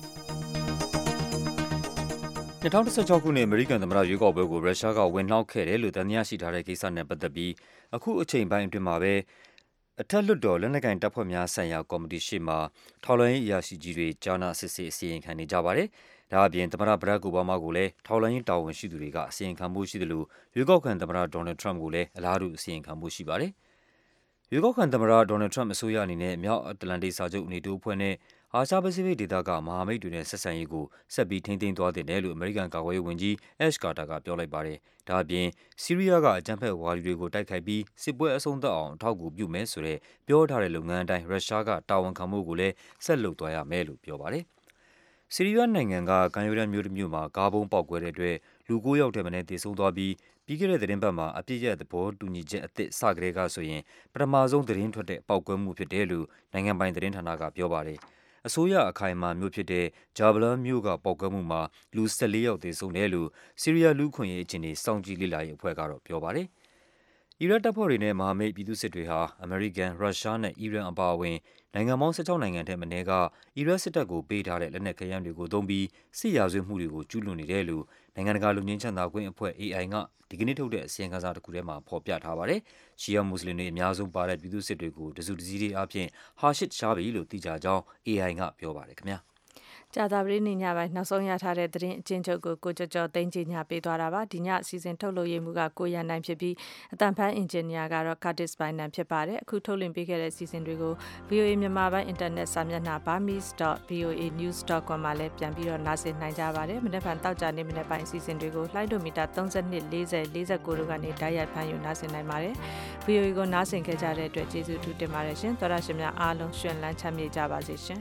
။၂၀၁၆ခုနှစ်အမေရိကန်သမ္မတရွေးကောက်ပွဲကိုရုရှားကဝင်နှောက်ခဲ့တယ်လို့သံသယရှိထားတဲ့ကိစ္စနဲ့ပတ်သက်ပြီးအခုအချိန်ပိုင်းအတွင်းမှာပဲအထက်လွှတ်တော်လက်နက်ကိုင်တပ်ဖွဲ့များဆိုင်ရာကော်မတီရှေ့မှာထောက်လှမ်းရေးအရာရှိကြီးတွေကြားနာစစ်ဆေးအစီရင်ခံနေကြပါတယ်။ဒါအပြင်သမ္မတဘရက်အိုဘားမားကိုလည်းထောက်လှမ်းရေးတာဝန်ရှိသူတွေကအစီရင်ခံမှုရှိတယ်လို့ရွေးကောက်ခံသမ္မတဒေါ်နယ်ထရမ့်ကိုလည်းအလားတူအစီရင်ခံမှုရှိပါတယ်။ရွေးကောက်ခံသမ္မတဒေါ်နယ်ထရမ့်အစိုးရအနေနဲ့မြောက်အတ္တလန္တိတ်စာချုပ်နေတိုးအဖွဲ့နဲ့အာရှပစိဖိတ်ဒေသကမဟာမိတ်တွေနဲ့ဆက်ဆံရေးကိုဆက်ပြီးထိန်းသိမ်းသွားသင့်တယ်လို့အမေရိကန်ကာကွယ်ရေးဝန်ကြီး Ash Carter ကပြောလိုက်ပါတယ်။ဒါအပြင်ဆီးရီးယားကအကြမ်းဖက်ဝါဒီတွေကိုတိုက်ခိုက်ပြီးစစ်ပွဲအဆုံးသတ်အောင်အထောက်အကူပြုမယ်ဆိုတဲ့ပြောထားတဲ့လုပ်ငန်းအတိုင်းရုရှားကတာဝန်ခံမှုကိုလည်းဆက်လုပ်သွားရမယ်လို့ပြောပါတယ်။ဆီးရီးယားနိုင်ငံကကန်ယိုဒန်မြို့တစ်မြို့မှာကားဘုံပေါက်ကွဲတဲ့အတွက်လူ၉ယောက်ထက်မနည်းသေဆုံးသွားပြီးပြီးခဲ့တဲ့သတင်းပတ်မှာအပြစ်ရသဘောတူညီချက်အသစ်စကတည်းကဆိုရင်ပထမဆုံးသတင်းထွက်တဲ့ပေါက်ကွဲမှုဖြစ်တယ်လို့နိုင်ငံပိုင်သတင်းဌာနကပြောပါတယ်။အစိုးရအခိုင်အမာမြို့ဖြစ်တဲ့ဂျာဘလာမြို့ကပေါက်ကွဲမှုမှာလူ၁၄ယောက်သေဆုံးတယ်လို့ဆီးရီးယားလူ့ခွင့်ရေးအခြေအနေစောင့်ကြည့်လေ့လာရေးအဖွဲ့ကတော့ပြောပါတယ်။အီရတ်တပ်ဖွဲ့တွေနဲ့မဟာမိတ်ပြည်သူ့စစ်တွေဟာအမေရိကန်၊ရုရှားနဲ့အီရန်အပါအဝင်နိုင်ငံပေါင်း၁၆နိုင်ငံထက်မနည်းကအီရတ်စစ်တပ်ကိုပေးထားတဲ့လက်နက်ခဲယမ်းတွေကိုသုံးပြီးစစ်ရာဇဝတ်မှုတွေကိုကျူးလွန်နေတယ်လို့နိုင်ငံတကာလူငင်းချမ်းသာခွင့်အဖွဲ့ အေအိုင် ကဒီကနေ့ထုတ်တဲ့အစီရင်ခံစာတစ်ခုထဲမှာဖော်ပြထားပါတယ်။ရှီယာမွတ်စလင်တွေအများဆုံးပါတဲ့ပြည်သူ့စစ်တွေကိုတစုတစည်းအားဖြင့်ဟာရှစ်ရှားဘီလို့သိကြကြောင်း အေအိုင် ကပြောပါတယ်ခင်ဗျာ။ကြာသပတေးနေ့ညပိုင်းနောက်ဆုံးရထားတဲ့သတင်းအကျဉ်းချုပ်ကိုကိုကျော်ကျော်သိန်းကြီးညာပေးသွားတာပါဒီညအစီအစဉ်ထုတ်လုပ်ရေးမှုကကိုရန်နိုင်ဖြစ်ပြီးအတန်ဖန်အင်ဂျင်နီယာကတော့ Curtis Bynum ဖြစ်ပါတယ်အခုထုတ်လွှင့်ပေးခဲ့တဲ့အစီအစဉ်တွေကို ဗွီအိုအေ မြန်မာပိုင်းအင်တာနက်စာမျက်နှာ burmese dot v o a news dot com မှာလည်းပြန်ပြီးတော့နားဆင်နိုင်ကြပါတယ်မနေ့ကတောက်ကြနေမနေ့ပိုင်းအစီအစဉ်တွေကိုလှိုင်းဒိုမီတာ၃၂ ၄၀ ၄၉တို့ကနေတိုက်ရိုက်ဖမ်းယူနားဆင်နိုင်ပါတယ် ဗွီအိုအေ ကိုနားဆင်ခဲ့ကြတဲ့အတွက်ကျေးဇူးထူးတင်ပါတယ်ရှင်သောရရှင်များအားလုံးရှင်လန်းချမ်းမြေ့ကြပါစေရှင်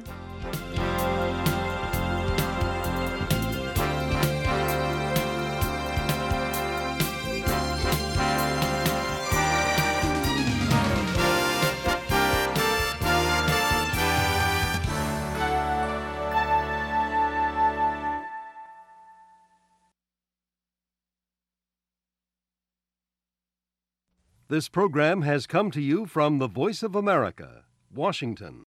This program has come to you from the Voice of America, Washington.